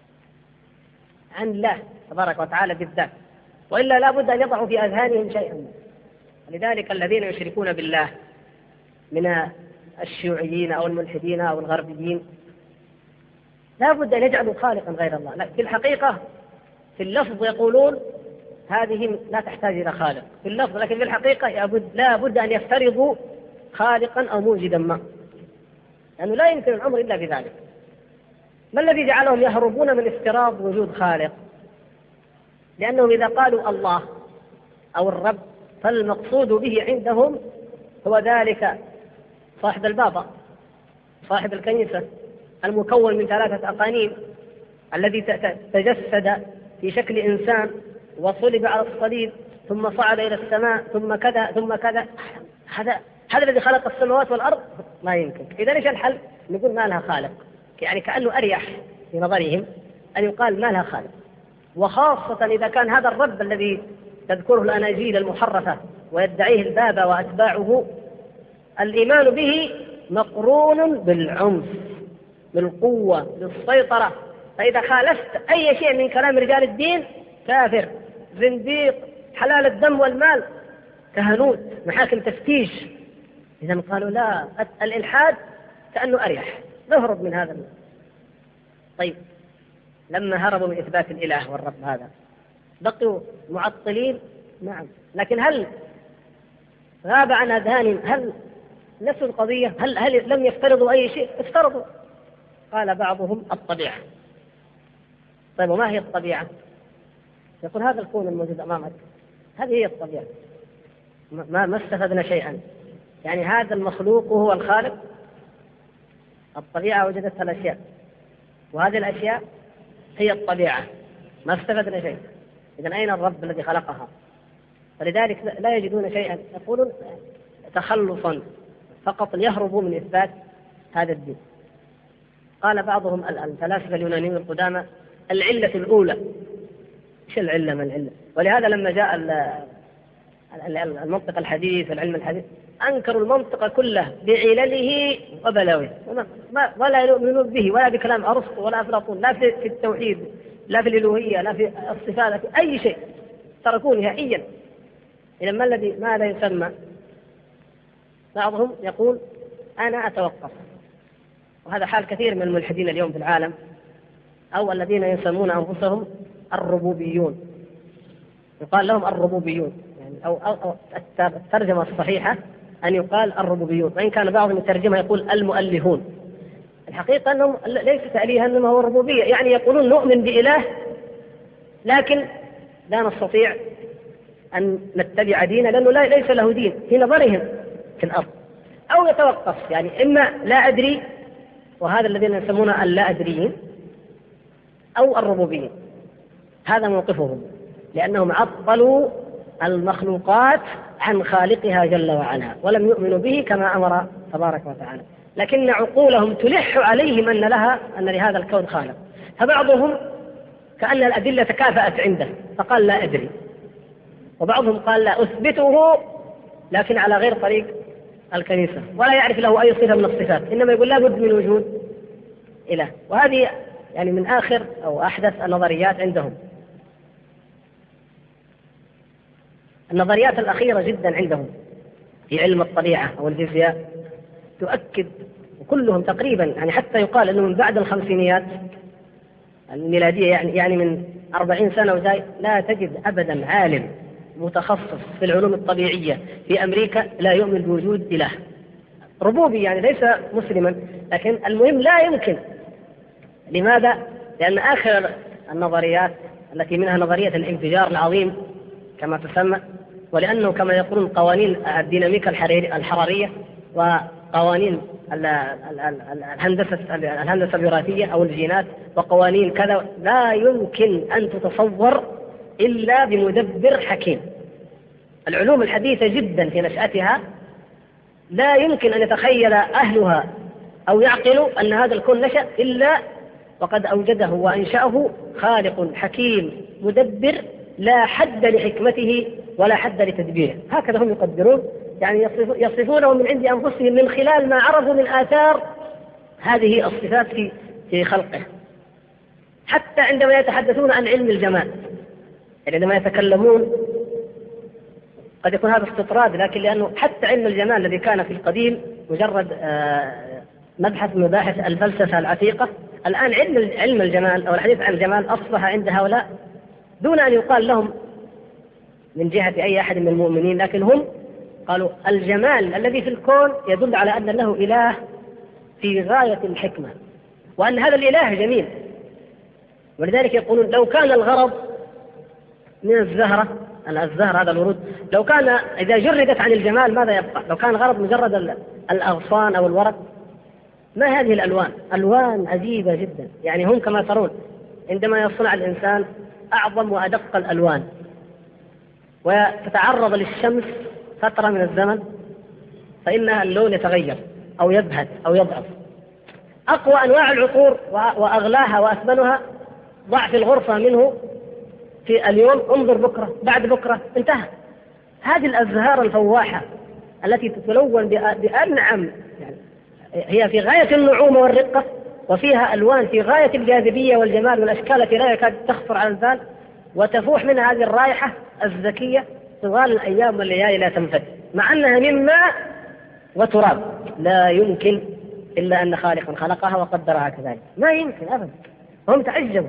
عن الله تبارك وتعالى بالذات، وإلا لا بد أن يضعوا في أذهانهم شيئا. لذلك الذين يشركون بالله من الشيوعيين أو الملحدين أو الغربيين لا بد أن يجعلوا خالقا غير الله، لا في الحقيقة في اللفظ يقولون هذه لا تحتاج إلى خالق في اللفظ، لكن في الحقيقة لا بد أن يفترضوا خالقا أو موجدا ما، لأنه لا يمكن الأمر إلا بذلك. ما الذي جعلهم يهربون من افتراض وجود خالق؟ لأنهم إذا قالوا الله أو الرب فالمقصود به عندهم هو ذلك صاحب البابا، صاحب الكنيسة، المكون من ثلاثة أقانيم، الذي تجسد في شكل إنسان وصلب على الصليب ثم صعد إلى السماء ثم كذا ثم كذا. هذا هذا الذي خلق السماوات والأرض؟ ما يمكن. إذا إيش الحل؟ نقول ما لها خالق، يعني كأنه أريح في نظرهم أن يقال ما لها خالق، وخاصة إذا كان هذا الرب الذي تذكره الأناجيل المحرفة ويدعيه البابا وأتباعه الإيمان به مقرون بالعنف، بالقوة، بالسيطرة. فإذا خالفت أي شيء من كلام رجال الدين كافر، زنديق، حلال الدم والمال، كهنوت، محاكم تفتيش. إذا قالوا لا، الإلحاد كأنه أريح، نهرب من هذا. طيب لما هربوا من إثبات الإله والرب هذا بقوا معطلين؟ نعم، لكن هل غاب عن أذهانهم؟ هل نسوا القضية؟ هل, هل لم يفترضوا أي شيء؟ افترضوا. قال بعضهم الطبيعة. طيب وما هي الطبيعة؟ يقول هذا الكون الموجود أمامك هذه هي الطبيعة، ما ما استفدنا شيئا، يعني هذا المخلوق هو الخالق. الطبيعة وجدتها الأشياء، وهذه الأشياء هي الطبيعة، ما استفدنا شيء. إذن أين الرب الذي خلقها؟ فلذلك لا يجدون شيئا، يقولون تخلصا فقط ليهربوا من إثبات هذا الدين. قال بعضهم الفلاسفة اليونانيين القدامى العلة الأولى. إيش العلة؟ من العلة؟ ولهذا لما جاء المنطق الحديث العلم الحديث أنكروا المنطق كله بعلله وبلاويه، ولا يؤمنون به ولا بكلام أرسطو ولا أفلاطون، لا في التوحيد لا في الإلوهية لا في الصفات لا في أي شيء، تركوه نهائيا. إذا ما الذي ماذا يسمى؟ بعضهم يقول أنا أتوقف، وهذا حال كثير من الملحدين اليوم في العالم، أو الذين يسمون أنفسهم الربوبيون، يقال لهم الربوبيون، يعني أو, أو, أو الترجمة الصحيحة أن يقال الربوبيون، وإن كان بعضهم الترجمة يقول المؤلهون. الحقيقة أنهم ليس تأليها إنما هو الربوبية، يعني يقولون نؤمن بإله لكن لا نستطيع أن نتبع دينه لأنه لا ليس له دين في نظرهم في الأرض، أو يتوقف، يعني إما لا أدري وهذا الذين يسمونه اللا أدريين، أو الربوبيين. هذا موقفهم، لأنهم عطلوا المخلوقات عن خالقها جل وعلا ولم يؤمنوا به كما أمر تبارك وتعالى، لكن عقولهم تلح عليهم أن لها أن لهذا الكون خالق. فبعضهم كأن الأدلة تكافأت عنده فقال لا أدري، وبعضهم قال لا أثبته لكن على غير طريق الكنيسة، ولا يعرف له أي صفة من الصفات، إنما يقول لا بد من وجود إله. وهذه يعني من آخر أو أحدث النظريات عندهم. النظريات الأخيرة جدا عندهم في علم الطبيعة أو الفيزياء تؤكد، وكلهم تقريبا يعني حتى يقال أنه من بعد الخمسينيات الميلادية يعني يعني من أربعين سنة وزي لا تجد أبدا عالم متخصص في العلوم الطبيعية في أمريكا لا يؤمن بوجود إله ربوبي، يعني ليس مسلما، لكن المهم لا يمكن. لماذا؟ لأن آخر النظريات التي منها نظرية الانفجار العظيم كما تسمى، ولأنه كما يقولون قوانين الديناميكا الحرارية وقوانين الهندسة الهندسة الوراثية أو الجينات وقوانين كذا لا يمكن أن تتصور إلا بمدبر حكيم. العلوم الحديثة جدا في نشأتها لا يمكن أن يتخيل أهلها أو يعقلوا أن هذا الكون نشأ إلا وقد أوجده وأنشأه خالق حكيم مدبر لا حد لحكمته ولا حد لتدبيره. هكذا هم يقدرون، يعني يصفونه من عند أنفسهم من خلال ما عرفوا من آثار هذه الصفات في في خلقه. حتى عندما يتحدثون عن علم الجمال، يعني عندما يتكلمون قد يكون هذا استطراد، لكن لأنه حتى علم الجمال الذي كان في القديم مجرد مبحث من مباحث الفلسفة العتيقة، الآن علم علم الجمال أو الحديث عن الجمال أصبح عند هؤلاء دون أن يقال لهم من جهة أي أحد من المؤمنين، لكن هم قالوا الجمال الذي في الكون يدل على أن له إله في غاية الحكمة وأن هذا الإله جميل. ولذلك يقولون لو كان الغرض من الزهرة، الزهر هذا الورود، لو كان إذا جردت عن الجمال ماذا يبقى؟ لو كان الغرض مجرد الأغصان أو الورق، ما هذه الألوان؟ ألوان عجيبة جدا. يعني هم كما ترون عندما يصنع الإنسان أعظم وأدق الألوان وتتعرض للشمس فترة من الزمن فإن اللون يتغير أو يبهت أو يضعف. أقوى أنواع العطور وأغلاها وأثمنها ضع في الغرفة منه في اليوم، انظر بكرة بعد بكرة انتهى. هذه الأزهار الفواحة التي تتلون بأنعم، يعني هي في غاية النعومة والرقة وفيها ألوان في غاية الجاذبية والجمال والأشكال التي لا يكاد تخطر على البال، وتفوح منها هذه الرائحة الزكية طوال الأيام والليالي لا تنفد، مع أنها من ماء وتراب لا يمكن إلا أن خالقا خلقها وقدرها كذلك، ما يمكن أبدا. هم تعجبوا،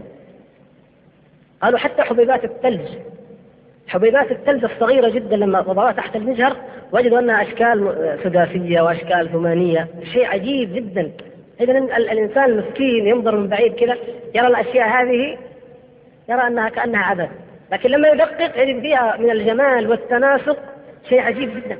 قالوا حتى حبيبات الثلج، حبيبات الثلج الصغيرة جدا لما وضعوها تحت المجهر وجدوا أنها أشكال سداسية وأشكال ثمانية، شيء عجيب جدا. إذن الإنسان المسكين ينظر من بعيد كذا يرى الأشياء هذه يرى أنها كأنها عبث، لكن لما يدقق يجد فيها من الجمال والتناسق شيء عجيب جدا.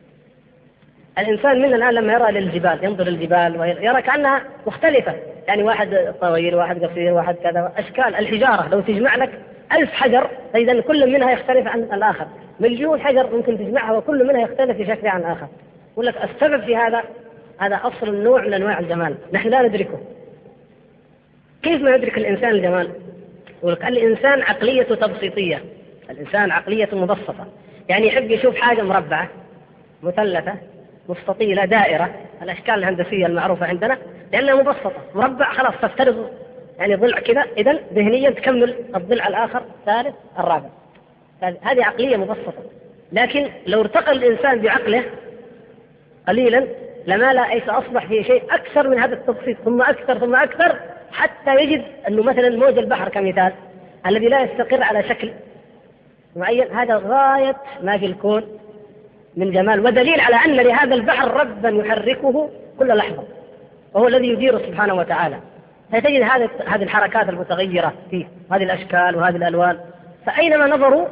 الإنسان منا الآن لما يرى للجبال ينظر للجبال ويرى كأنها مختلفة، يعني واحد طويل واحد قصير واحد كذا، أشكال الحجارة لو تجمع لك ألف حجر إذن كل منها يختلف عن الآخر، مليون حجر ممكن تجمعها وكل منها يختلف في شكل عن الآخر. يقول لك السبب في هذا هذا أصل النوع من أنواع الجمال نحن لا ندركه. كيف ما يدرك الإنسان الجمال؟ يقول لك الإنسان عقليته تبسيطية، الإنسان عقلية مبسطة، يعني يحب يشوف حاجة مربعة مثلثة مستطيلة دائرة، الأشكال الهندسية المعروفة عندنا لأنها مبسطة، مربع خلاص تفترض يعني ضلع كذا، إذن ذهنيا تكمل الضلع الآخر الثالث الرابع. هذه عقلية مبسطة. لكن لو ارتقى الإنسان بعقله قليلا لما لا أيس أصبح في شيء أكثر من هذا التبسيط ثم أكثر ثم أكثر، حتى يجد أنه مثلا موج البحر كمثال الذي لا يستقر على شكل معين، هذا غاية ما في الكون من جمال ودليل على أن لهذا البحر ربا يحركه كل لحظة وهو الذي يديره سبحانه وتعالى. فتجد هذه هذه الحركات المتغيرة فيه، هذه الأشكال وهذه الألوان، فأينما نظروا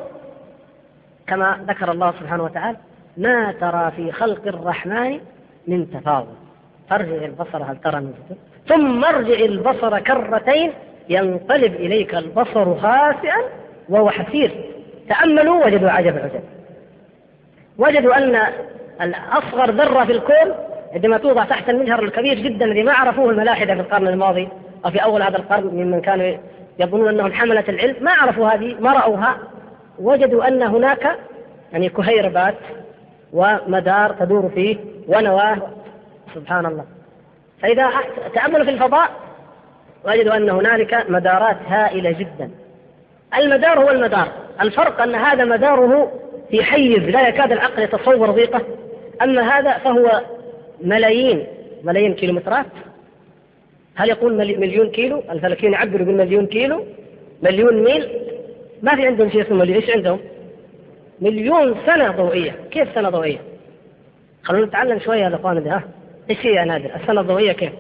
كما ذكر الله سبحانه وتعالى ما ترى في خلق الرحمن من تفاوت، فارجع البصر هل ترى من فتور ثم ارجع البصر كرتين ينقلب إليك البصر خاسئا وهو حسير. تأملوا وجدوا عجب عجب، وجدوا أن الأصغر ذرة في الكون عندما توضع تحت المجهر الكبير جدا الذي ما عرفوه الملاحدة في القرن الماضي أو في أول هذا القرن ممن كانوا يظنون أنهم حملة العلم، ما عرفوا هذه ما رأوها، وجدوا أن هناك يعني كهيربات ومدار تدور فيه ونواة، سبحان الله. فإذا تأملوا في الفضاء وجدوا أن هنالك مدارات هائلة جدا. المدار هو المدار، الفرق أن هذا مداره في حيز لا يكاد العقل يتصور ضيقه. أما هذا فهو ملايين ملايين كيلومترات. هل يقول مليون كيلو؟ الفلكيين يعبروا بالمليون كيلو، مليون ميل. ما في عندهم شيء اسمه مليون. ايش عندهم؟ مليون سنة ضوئية. كيف سنة ضوئية؟ خلونا نتعلم شوية يا اخوان. ها ايش هي يا نادر السنة الضوئية؟ كيف؟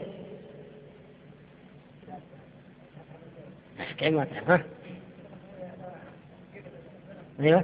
كلمات. ها ايوه،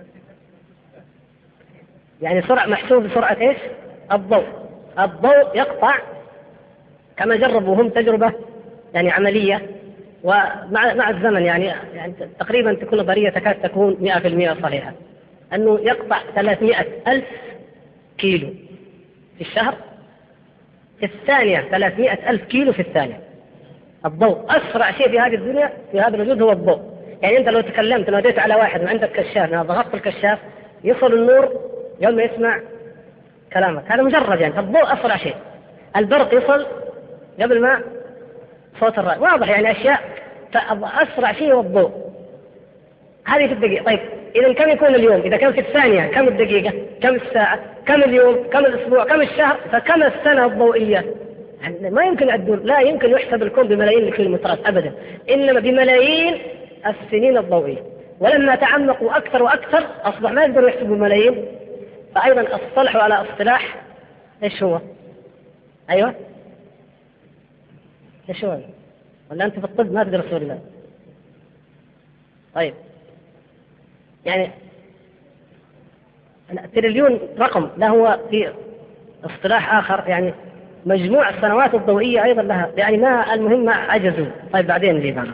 يعني سرعة محسوب بسرعة ايش؟ الضوء. الضوء يقطع كما جربوا هم تجربة يعني عملية، ومع مع الزمن يعني يعني تقريبا تكون نظرية تكاد تكون مئة في المئة صحيحة، أنه يقطع ثلاثمائة ألف كيلو في الشهر، في الثانية ثلاثمائة ألف كيلو في الثانية. الضوء أسرع شيء في هذه الدنيا في هذا الوجود هو الضوء. يعني أنت لو تكلمت ناديت على واحد وعندك كشاف، ضغطت الكشاف يصل النور يوم ما يسمع كلامك. هذا مجرد يعني الضوء أسرع شيء. البرق يصل قبل ما صوت الرعد. واضح يعني أشياء. فأسرع شيء هو الضوء. هذه في الدقيقة. طيب إذا كم يكون اليوم؟ إذا كان في الثانية كم الدقيقة؟ كم الساعة؟ كم اليوم؟ كم الأسبوع؟ كم الشهر؟ فكم السنة الضوئية؟ يعني ما يمكن يعدون. لا يمكن يحسب الكون بملايين الكيلومترات أبدا، إنما بملايين السنين الضوئية. ولما تعمقوا أكثر وأكثر أصبح ما يقدروا يحسبوا ملايين. فأيضا اصطلحوا على اصطلاح إيش هو؟ أيوة إيش هو؟ ولا أنت في الطب ما تدرسوا ولا؟ طيب يعني التريليون رقم لا هو في اصطلاح آخر، يعني مجموع السنوات الضوئية أيضا لها يعني ما المهم ما عجزوا. طيب بعدين نجيب عنه.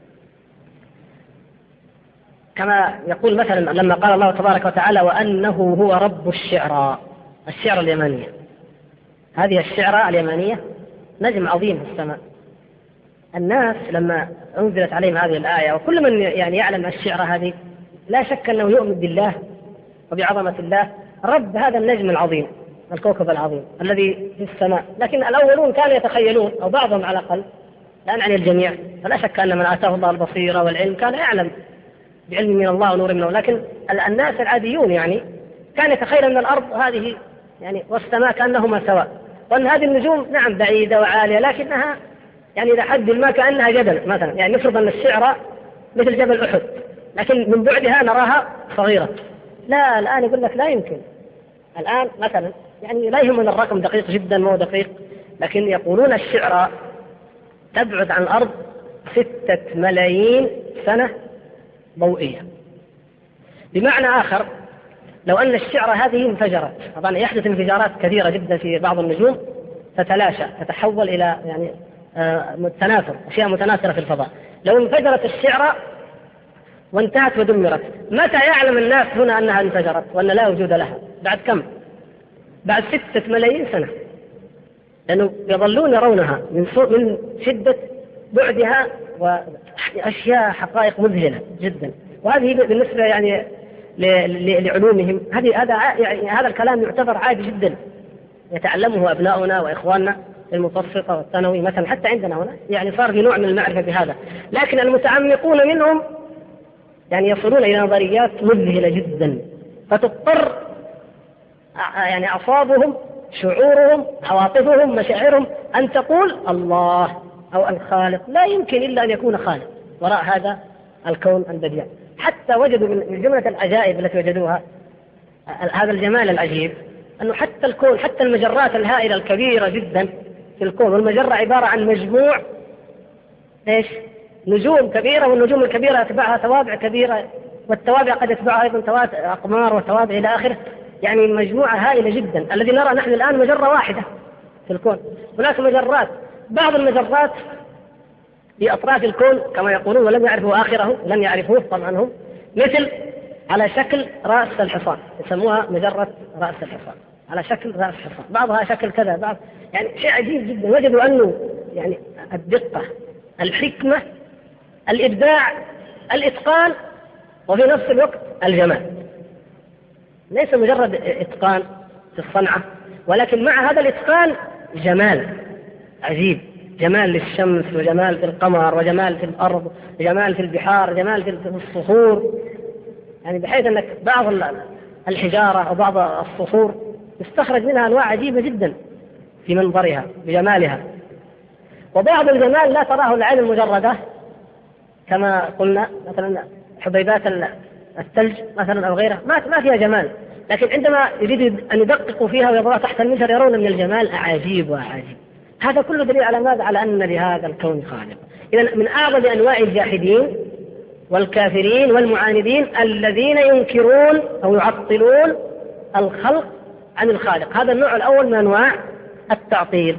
كما يقول مثلا لما قال الله تبارك وتعالى وأنه هو رب الشعرى، الشعرى اليمانية. هذه الشعرى اليمانية نجم عظيم في السماء. الناس لما أنزلت عليهم هذه الآية، وكل من يعني يعلم الشعرى هذه لا شك أنه يؤمن بالله وبعظمة الله رب هذا النجم العظيم، الكوكب العظيم الذي في السماء. لكن الأولون كانوا يتخيلون، أو بعضهم على الأقل، لا نعني الجميع، فلا شك أن من آتاه الله البصيرة والعلم كان يعلم بعلم من الله ونور منه. لكن الناس العاديون يعني كان يتخيل أن الأرض هذه يعني والسماء كأنهما سواء، وأن هذه النجوم نعم بعيدة وعالية لكنها يعني إلى حد ما كأنها جبل مثلا. يعني نفرض أن الشعرى مثل جبل أحد، لكن من بعدها نراها صغيرة. لا الآن يقول لك لا يمكن. الآن مثلا يعني لا يهمنا الرقم دقيق جدا مو دقيق، لكن يقولون الشعرى تبعد عن الأرض ستة ملايين سنة ضوئية. بمعنى آخر لو أن الشعرى هذه انفجرت، طبعا يحدث انفجارات كثيرة جدا في بعض النجوم تتلاشى تتحول إلى يعني آه تناثر، أشياء متناثرة في الفضاء. لو انفجرت الشعرى وانتهت ودمرت، متى يعلم الناس هنا أنها انفجرت وأن لا وجود لها؟ بعد كم؟ بعد ستة ملايين سنة، لأنه يظلون يرونها من من شدة بعدها وأشياء حقائق مذهلة جدا. وهذه بالنسبة يعني لعلومهم هذه هذا يعني هذا الكلام يعتبر عادي جدا يتعلمه أبناؤنا وإخواننا المتوسطة والثانوي مثلا، حتى عندنا هنا يعني صار في نوع من المعرفة بهذا. لكن المتعمقون منهم يعني يصلون إلى نظريات مذهلة جدا، فتضطر يعني أعصابهم شعورهم عواطفهم مشاعرهم أن تقول الله أو الخالق. لا يمكن إلا أن يكون خالق وراء هذا الكون البديع. حتى وجدوا من جملة العجائب التي وجدوها هذا الجمال العجيب، أنه حتى الكون حتى المجرات الهائلة الكبيرة جدا في الكون، والمجرة عبارة عن مجموع إيش؟ نجوم كبيرة، والنجوم الكبيرة يتبعها توابع كبيرة، والتوابع قد يتبعها أيضا أقمار وتوابع إلى آخره. يعني مجموعة هائلة جدا. الذي نرى نحن الآن مجرة واحدة في الكون. هناك مجرات، بعض المجرات في أطراف الكون كما يقولون ولم يعرفوا آخره، لم يعرفوه طبعا هم، مثل على شكل رأس الحصان، يسموها مجرة رأس الحصان، على شكل رأس الحصان، بعضها شكل كذا بعض، يعني شيء عجيب جدا. وجدوا أنه يعني الدقة، الحكمة، الإبداع، الإتقان، وفي نفس الوقت الجمال. ليس مجرد إتقان في الصنعة، ولكن مع هذا الإتقان جمال عجيب، جمال للشمس وجمال في القمر وجمال في الأرض وجمال في البحار وجمال في الصخور. يعني بحيث أنك بعض الحجارة أو بعض الصخور يستخرج منها أنواع عجيبة جدا في منظرها بجمالها. وبعض الجمال لا تراه العين المجردة كما قلنا، مثلا حبيبات الثلج مثلا أو غيرها ما ما فيها جمال، لكن عندما يريدوا أن يدققوا فيها ويضعوها تحت المجهر يرون من الجمال أعاجيب وأعاجيب. هذا كله دليل على ماذا؟ على أن لهذا الكون خالق. إذن من أعظم أنواع الجاحدين والكافرين والمعاندين الذين ينكرون أو يعطلون الخلق عن الخالق. هذا النوع الأول من أنواع التعطيل.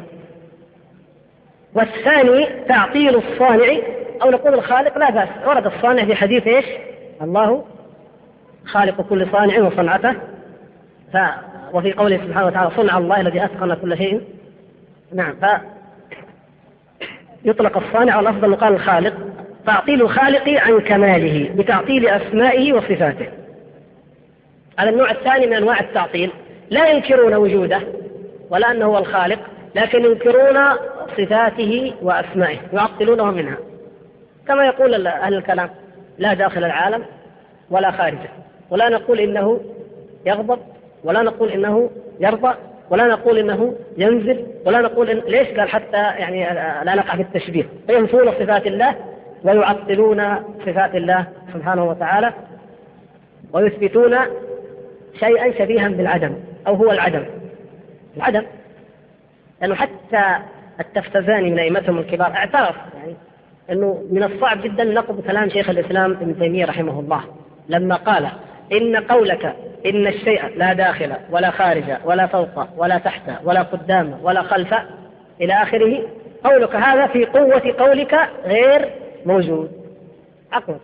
والثاني تعطيل الصانع، أو نقول الخالق لا بأس، ورد الصانع في حديث إيش؟ الله خالق كل صانع وصنعته. ف... وفي قوله سبحانه وتعالى صنع الله الذي أتقن كل شيء. نعم، فيطلق الصانع والأفضل قال الخالق. تعطيل الخالق عن كماله بتعطيل أسمائه وصفاته. هذا النوع الثاني من أنواع التعطيل. لا ينكرون وجوده ولا أنه هو الخالق، لكن ينكرون صفاته وأسمائه يعطلونه منها، كما يقول أهل الكلام لا داخل العالم ولا خارجه، ولا نقول إنه يغضب، ولا نقول إنه يرضى، ولا نقول إنه ينزل، ولا نقول إن... ليش؟ قال حتى يعني لا نقع في التشبيه، فينفون صفات الله ويعطلون صفات الله سبحانه وتعالى، ويثبتون شيئا شبيها بالعدم أو هو العدم. العدم لأنه حتى التفتزاني من أئمتهم الكبار اعترف يعني أنه من الصعب جدا نقض كلام شيخ الإسلام ابن تيمية رحمه الله لما قال إن قولك إن الشيء لا داخل ولا خارج ولا فوق ولا تحت ولا قدام ولا خلف إلى آخره، قولك هذا في قوة قولك غير موجود. عقل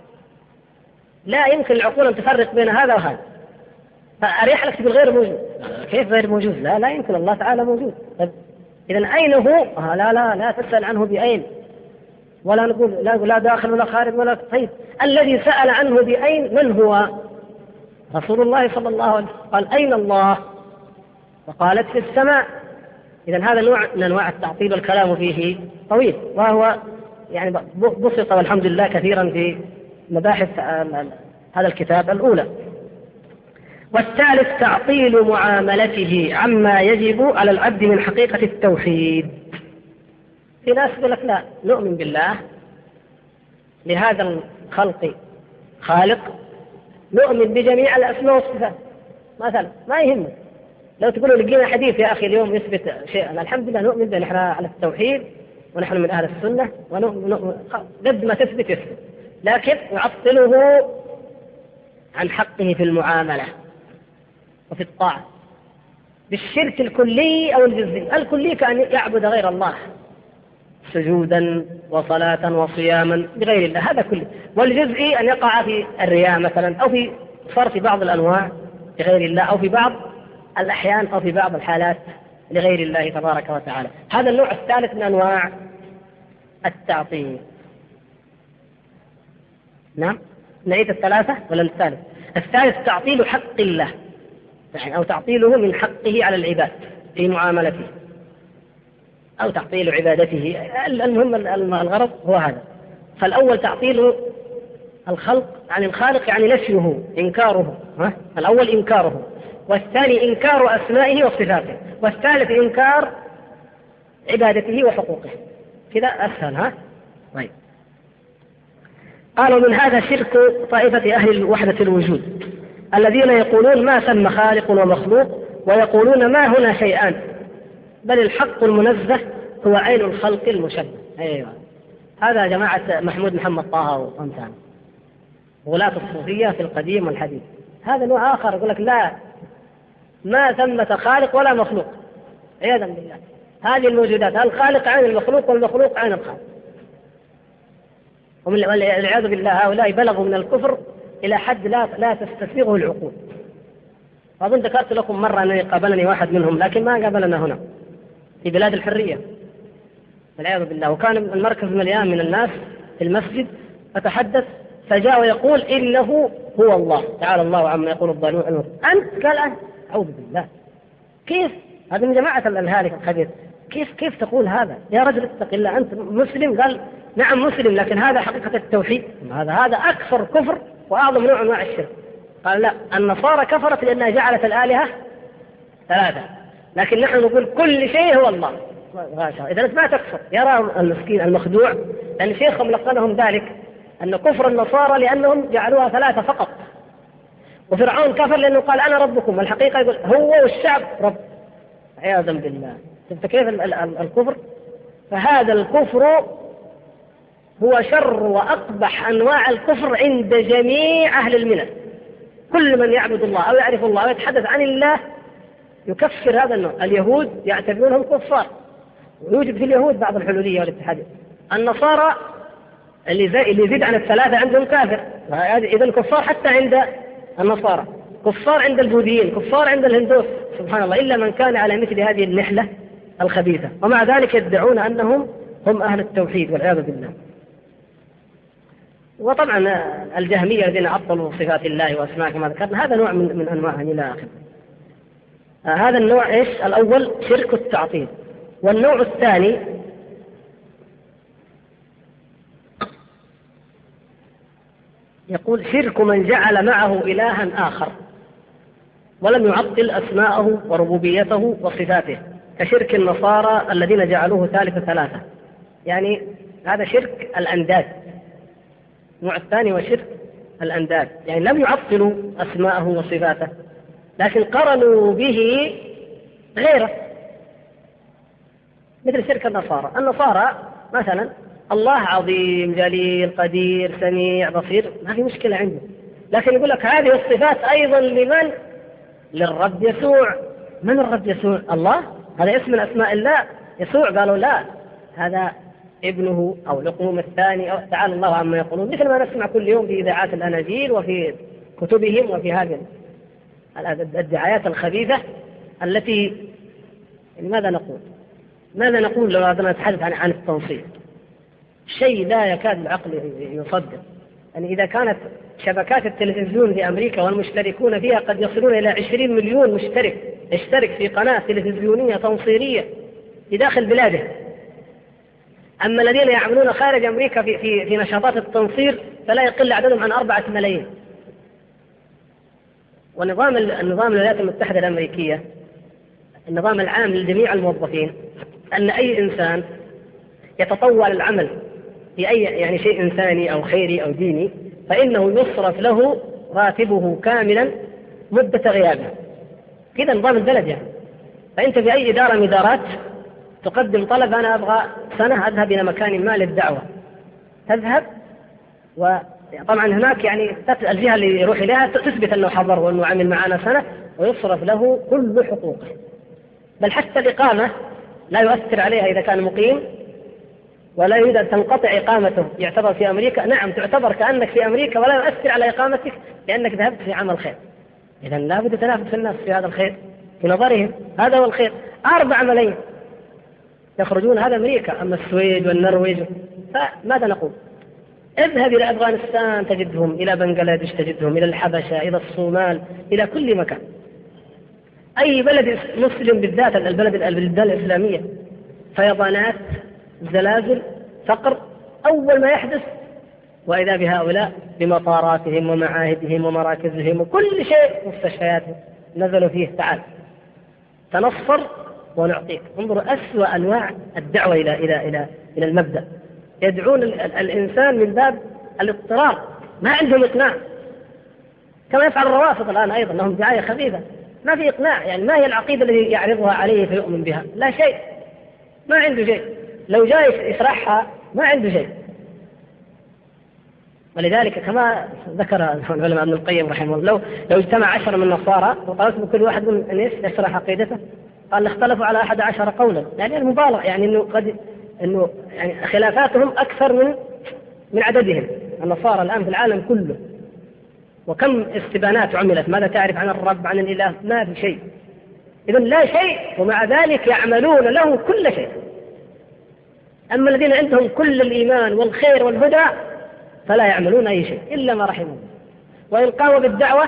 لا يمكن العقول أن تفرق بين هذا وهذا، فأريح لك تقول غير موجود. كيف غير موجود؟ لا لا يمكن، الله تعالى موجود. إذن أين هو؟ آه لا لا لا تسأل عنه بأين، ولا نقول لا, لا داخل ولا خارج ولا. طيب الذي سأل عنه بأين من هو؟ رسول الله صلى الله عليه وسلم قال أين الله؟ فقالت في السماء. إذن هذا نوع من أنواع التعطيل والكلام فيه طويل، وهو يعني بسط والحمد لله كثيرا في مباحث هذا الكتاب الأولى. والثالث تعطيل معاملته عما يجب على العبد من حقيقة التوحيد. في ناس يقول لك لا نؤمن بالله لهذا الخلق خالق، نؤمن بجميع الأسماء والصفات مثلا، ما يهمك لو تقولوا لقينا حديث يا أخي اليوم يثبت شيئا، الحمد لله نؤمن بأن نحن على التوحيد ونحن من أهل السنة ونؤمن قد ما تثبت يثبت، لكن يعطله عن حقه في المعاملة وفي الطاعة بالشرك الكلي أو الجزئي. الكلي كأن يعبد غير الله سجودا وصلاة وصياما بغير الله، هذا كله. والجزئي أن يقع في الرياء مثلا، أو في صرف بعض الأنواع لغير الله، أو في بعض الأحيان أو في بعض الحالات لغير الله تبارك وتعالى. هذا النوع الثالث من أنواع التعطيل. نعم، نعيد الثلاثة ولا الثالث؟ الثالث تعطيل حق الله، يعني أو تعطيله من حقه على العباد في معاملته، أو تعطيل عبادته. المهم الغرض هو هذا. فالأول تعطيل الخلق عن الخالق، يعني نفيه إنكاره، ها؟ الأول إنكاره، والثاني إنكار أسمائه وصفاته، والثالث إنكار عبادته وحقوقه. كذا أسهل. ها طيب. قالوا من هذا شرك طائفة أهل وحدة الوجود الذين يقولون ما ثم خالق ومخلوق، ويقولون ما هنا شيئان بل الحق المنزه هو عين الخلق المشبه. أيوة. هذا جماعة محمود محمد طه وأمثاله غلاة الصوفية في القديم والحديث. هذا نوع آخر يقول لك لا، ما ثمة خالق ولا مخلوق عياذا بالله. هذه الموجودات الخالق عين المخلوق والمخلوق عين الخالق، والعياذ بالله هؤلاء بلغوا من الكفر إلى حد لا لا تستسيغه العقول. أظن ذكرت لكم مرة أن قابلني واحد منهم، لكن ما قابلنا هنا في بلاد الحرية والعياذ بالله، وكان المركز مليان من الناس في المسجد، فتحدث فجاء ويقول إنه هو الله تعالى الله عما يقول الضالون. أنت قال أنت أعوذ بالله، كيف هذا من جماعة الهالك الخبيث؟ كيف كيف تقول هذا يا رجل؟ اتق الله، أنت مسلم؟ قال نعم مسلم، لكن هذا حقيقة التوحيد، هذا هذا أكثر كفر وأعظم نوع أنواع الشرك. قال لا، النصارى كفرت لأنها جعلت الآلهة ثلاثة، لكن نحن نقول كل شيء هو الله. إذا أنت ما تكفر. يرى المسكين المخدوع لأن شيخهم لقنهم ذلك أن كفر النصارى لأنهم جعلوها ثلاثة فقط، وفرعون كفر لأنه قال أنا ربكم، والحقيقة يقول هو والشعب رب، عياذا بالله. شفت كيف الكفر؟ فهذا الكفر هو شر وأقبح أنواع الكفر عند جميع أهل الملل. كل من يعبد الله أو يعرف الله أو يتحدث عن الله يكفر هذا النوع. اليهود يعتبرونهم كفار، ويوجد في اليهود بعض الحلولية والاتحادية. النصارى اللي يزيد عن الثلاثة عندهم كافر. إذا كفار حتى عند النصارى، كفار عند البوذيين، كفار عند الهندوس، سبحان الله، إلا من كان على مثل هذه النحلة الخبيثة، ومع ذلك يدعون أنهم هم أهل التوحيد والعياذ بالله. وطبعا الجهمية الذين عطلوا صفات الله وأسماءه كما ذكرنا، هذا نوع من, من أنواع إلى آخره. آه هذا النوع إيش؟ الأول شرك التعطيل. والنوع الثاني يقول شرك من جعل معه إلها آخر ولم يعطل أسماءه وربوبيته وصفاته، كشرك النصارى الذين جعلوه ثالث ثلاثة، يعني هذا شرك الأنداد. النوع الثاني هو شرك الأنداد، يعني لم يعطلوا أسماءه وصفاته لكن قرنوا به غيره، مثل شرك النصارى. النصارى مثلا الله عظيم جليل قدير سميع بصير، ما في مشكلة عنده، لكن يقول لك هذه الصفات أيضا لمن؟ للرب يسوع. من الرب يسوع؟ الله، هذا اسم من أسماء الله يسوع. قالوا لا، هذا ابنه أو لقوم الثاني، أو تعالى الله عما يقولون، مثل ما نسمع كل يوم في إذاعات الأناجيل وفي كتبهم وفي هذه الدعايات الخبيثة التي ماذا نقول؟ ماذا نقول لو أردنا نتحدث عن عن التنصيب؟ شيء لا يكاد العقل يصدق. يعني إذا كانت شبكات التلفزيون في أمريكا والمشتركون فيها قد يصلون إلى عشرين مليون مشترك يشترك في قناة تلفزيونية تنصيرية في داخل بلاده، أما الذين يعملون خارج أمريكا في, في, في نشاطات التنصير فلا يقل عددهم عن أربعة ملايين. ونظام النظام الولايات المتحدة الأمريكية النظام العام لجميع الموظفين أن أي إنسان يتطوع للعمل في أي يعني شيء إنساني أو خيري أو ديني فإنه يصرف له راتبه كاملا مدة غيابه. كذا نظام البلد يعني. فأنت في أي إدارة من إدارات تقدم طلب أنا أبغى سنة أذهب إلى مكان ما للدعوة، تذهب، وطبعا هناك يعني الجهة اللي يروح إليها تثبت أنه حضر وأنه عمل معنا سنة ويصرف له كل حقوقه، بل حتى الإقامة لا يؤثر عليها إذا كان مقيم ولا يريد أن تنقطع إقامته يعتبر في أمريكا. نعم تعتبر كأنك في أمريكا ولا يؤثر على إقامتك لأنك ذهبت في عمل خير. إذا لا بد تنافس الناس في هذا الخير في نظرهم، هذا هو الخير. أربع ملايين يخرجون، هذا أمريكا. أما السويد والنرويج فماذا نقول؟ اذهب إلى أفغانستان تجدهم، إلى بنغلاديش تجدهم، إلى الحبشة، إلى الصومال، إلى كل مكان. أي بلد مسلم بالذات البلد البلدان الإسلامية فيضانات، زلازل، فقر، أول ما يحدث وإذا بهؤلاء بمطاراتهم ومعاهدهم ومراكزهم وكل شيء، مستشفياتهم نزلوا فيه. تعال تنصر ونعطيك. انظروا أسوأ أنواع الدعوة إلى إلى إلى إلى المبدأ. يدعون الإنسان من باب الاضطرار، ما عندهم إقناع، كما يفعل الروافض الآن أيضا، لهم دعاية خبيثة، ما في إقناع. يعني ما هي العقيدة التي يعرضها عليه فيؤمن بها؟ لا شيء، ما عنده شيء. لو جاء يشرحها ما عنده شيء. ولذلك كما ذكر العلماء ابن القيم رحمه الله، لو لو اجتمع عشرة من النصارى وطلبت من كل واحد من الناس يشرح عقيدته قال اختلفوا على أحد عشر قولا، يعني المبالغة، يعني إنه قد إنه يعني خلافاتهم أكثر من من عددهم. النصارى الآن في العالم كله، وكم استبانات عملت، ماذا تعرف عن الرب عن الإله؟ ما في شيء. إذن لا شيء، ومع ذلك يعملون له كل شيء. أما الذين عندهم كل الإيمان والخير والهدى فلا يعملون أي شيء إلا ما رحمه. وإن قاموا بالدعوة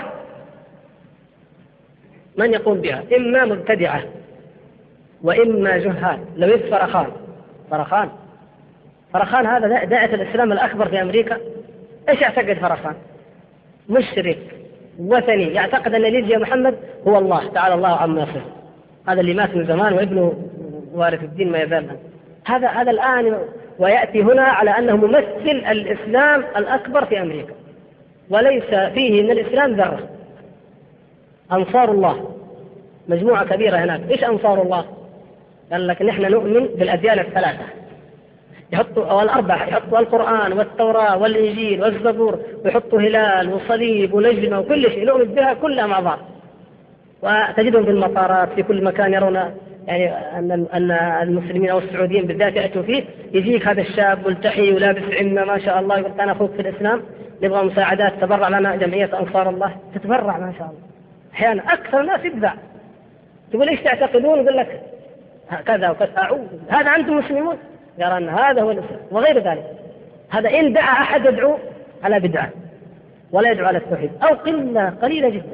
من يقوم بها؟ إما مبتدعة وإما جهال. لو يد فرخان فرخان فرخان هذا داعية الإسلام الأكبر في أمريكا، إيش يعتقد فرخان؟ مشرك وثني يعتقد أن اللي يجي محمد هو الله تعالى الله عما يصف. هذا اللي مات من زمان وابنه وارث الدين ما يزال. هذا هذا الآن ويأتي هنا على أنه ممثل الإسلام الأكبر في أمريكا، وليس فيه من الإسلام ذرة. أنصار الله مجموعة كبيرة هناك. إيش أنصار الله؟ قال لك نحن نؤمن بالأديان الثلاثة، يحطوا أو الأربعة، يحطوا القرآن والتوراة والإنجيل والزبور، ويحطوا هلال وصليب ونجمة وكل شيء، نؤمن بها كلها مع بعض. وتجدهم في المطارات في كل مكان يرون يعني أن أن المسلمين أو السعوديين بالذات يأتوا فيه، يجيك هذا الشاب ملتحي ولابس عمة ما شاء الله، يقول أنا أخوك في الإسلام نبغى مساعدات، تبرع لنا جمعية أنصار الله، تتبرع ما شاء الله. أحيانا أكثر الناس يدفع، تقول إيش تعتقدون؟ يقول لك كذا وكذا. أعوذ، هذا أنتم مسلمون؟ يرى أن هذا هو الإسلام وغير ذلك. هذا إن دعا أحد يدعو على بدعة ولا يدعو على التوحيد، أو قلة قليلة جدا.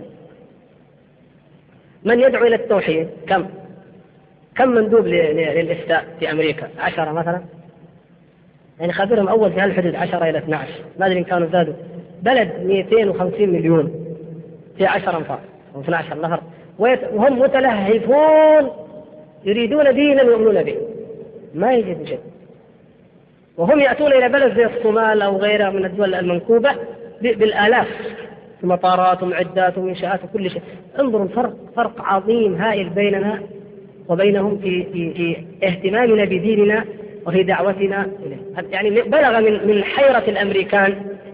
من يدعو إلى التوحيد كم؟ كم مندوب للإفتاء في أمريكا؟ عشرة مثلا، يعني خبرهم أول في هالحدود عشرة إلى اثنى عشر، ما أدري إن كانوا زادوا. بلد مئتين وخمسين مليون في عشرة أنفار أو اثنى عشر نفر، وهم متلهفون يريدون دينا يؤمنون به، ما يجد شيء. وهم يأتون إلى بلد زي الصومال أو غيرها من الدول المنكوبة بالآلاف، في مطارات ومعدات ومنشآت وكل شيء. انظروا الفرق، فرق عظيم هائل بيننا وبينهم في, في, في اهتمامنا بديننا وفي دعوتنا إليه. يعني بلغ من من حيرة الأمريكان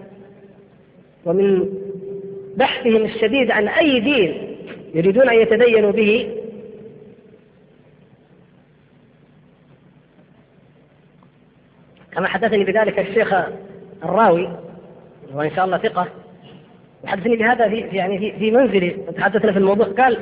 ومن بحثهم الشديد عن أي دين يريدون أن يتدينوا به، كما حدثني بذلك الشيخ الراوي وإن شاء الله ثقة، وحدثني بهذا في يعني في, في منزلي، تحدثنا في الموضوع. قال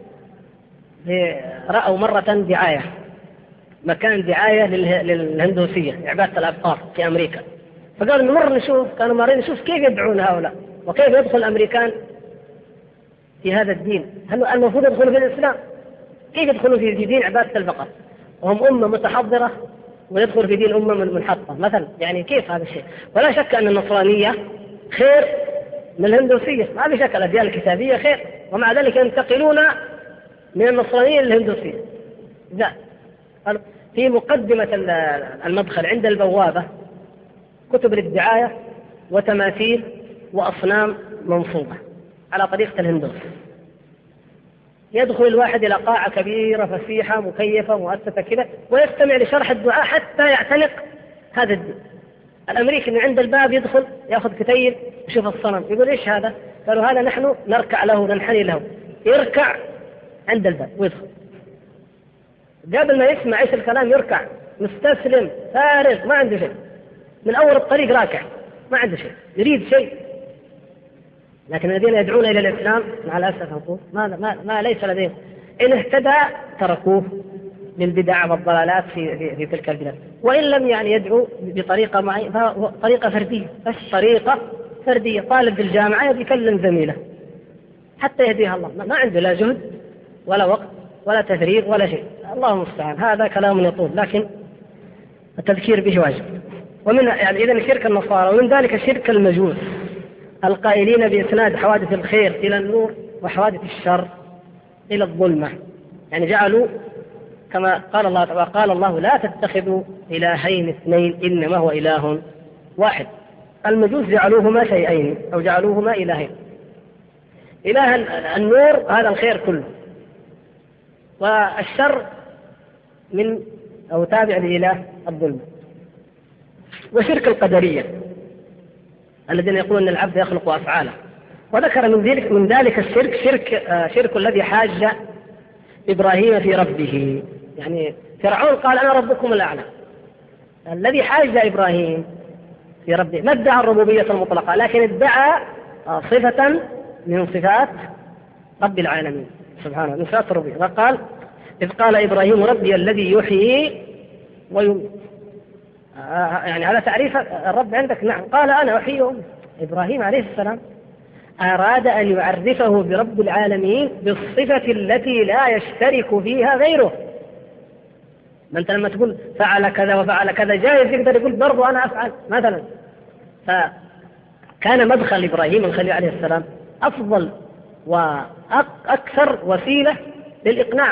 رأوا مرة دعاية، مكان دعاية للهندوسية عبادة الأبقار في أمريكا، فقالوا نمر نشوف، كانوا مارين نشوف كيف يدعون هؤلاء وكيف يدخل الأمريكان في هذا الدين. هل المفروض يدخلوا في الإسلام؟ كيف يدخلوا في دين عبادة البقر وهم أمة متحضرة ويدخل في دين أمة منحطة مثلا؟ يعني كيف هذا الشيء؟ ولا شك أن النصرانية خير من الهندوسية، ما في شك الأديان الكتابية خير، ومع ذلك ينتقلون من النصرانية للهندوسية. لا، في مقدمة المدخل عند البوابة كتب للدعاية وتماثيل وأصنام منصوبة على طريقة الهندوس. يدخل الواحد إلى قاعة كبيرة فسيحة مكيفة مؤسسة كذا ويستمع لشرح الدعاء حتى يعتنق هذا الدين. الأمريكي من عند الباب يدخل يأخذ كتيب يشوف الصنم، يقول إيش هذا؟ قالوا هذا نحن نركع له ننحني له. يركع عند الباب ويدخل، قبل ما يسمع إيش الكلام يركع مستسلم فارغ ما عنده شيء، من أول الطريق راكع ما عنده شيء، يريد شيء. لكن الذين يدعون إلى الإسلام مع الأسف أقول ما, ما, ما ليس لديهم، إن اهتدى تركوه للبدع والضلالات في, في, في تلك البلاد، وإن لم يعني يدعو بطريقة معينة فهو طريقة فردية، بس طريقة فردية. طالب في الجامعة يكلم زميله حتى يهديها الله، ما عنده لا جهد ولا وقت ولا تفريغ ولا شيء. الله المستعان، هذا كلام يطول لكن التذكير به واجب. ومن يعني إذن شرك النصارى، ومن ذلك شرك المجوس القائلين بإسناد حوادث الخير إلى النور وحوادث الشر إلى الظلمة. يعني جعلوا كما قال الله تعالى قال الله لا تتخذوا إلهين اثنين إنما هو إله واحد. المجوس جعلوهما شيئين أو جعلوهما إلهين، إله النور هذا الخير كله، والشر من أو تابع لإله الظلم. وشرك القدرية الذين يقولون أن العبد يخلق أفعاله، وذكر من ذلك من ذلك الشرك شرك آه شرك الذي حاج إبراهيم في ربه. يعني فرعون قال أنا ربكم الأعلى، الذي حاج إبراهيم في ربه ما ادعى الربوبية المطلقة، لكن ادعى آه صفة من صفات رب العالمين سبحانه، من صفات الربوبية. فقال إذ قال إبراهيم ربي الذي يحيي ويميت، يعني على تعريف الرب عندك. نعم، قال أنا أحيي وأميت. إبراهيم عليه السلام أراد أن يعرفه برب العالمين بالصفة التي لا يشترك فيها غيره. ما أنت لما تقول فعل كذا وفعل كذا جائز يقدر يقول برضو أنا أفعل مثلا. فكان مدخل إبراهيم الخليل عليه السلام أفضل وأكثر وسيلة للإقناع،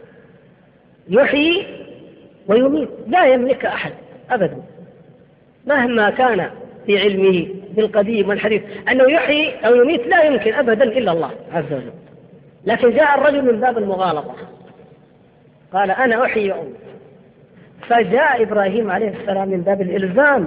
يحيي ويميت، لا يملك أحد أبدا مهما كان في علمه بالقديم والحديث أنه يحيي أو يميت، لا يمكن أبدا إلا الله عز وجل. لكن جاء الرجل من باب المغالطة قال أنا أحيي وأميت، فجاء إبراهيم عليه السلام من باب الإلزام.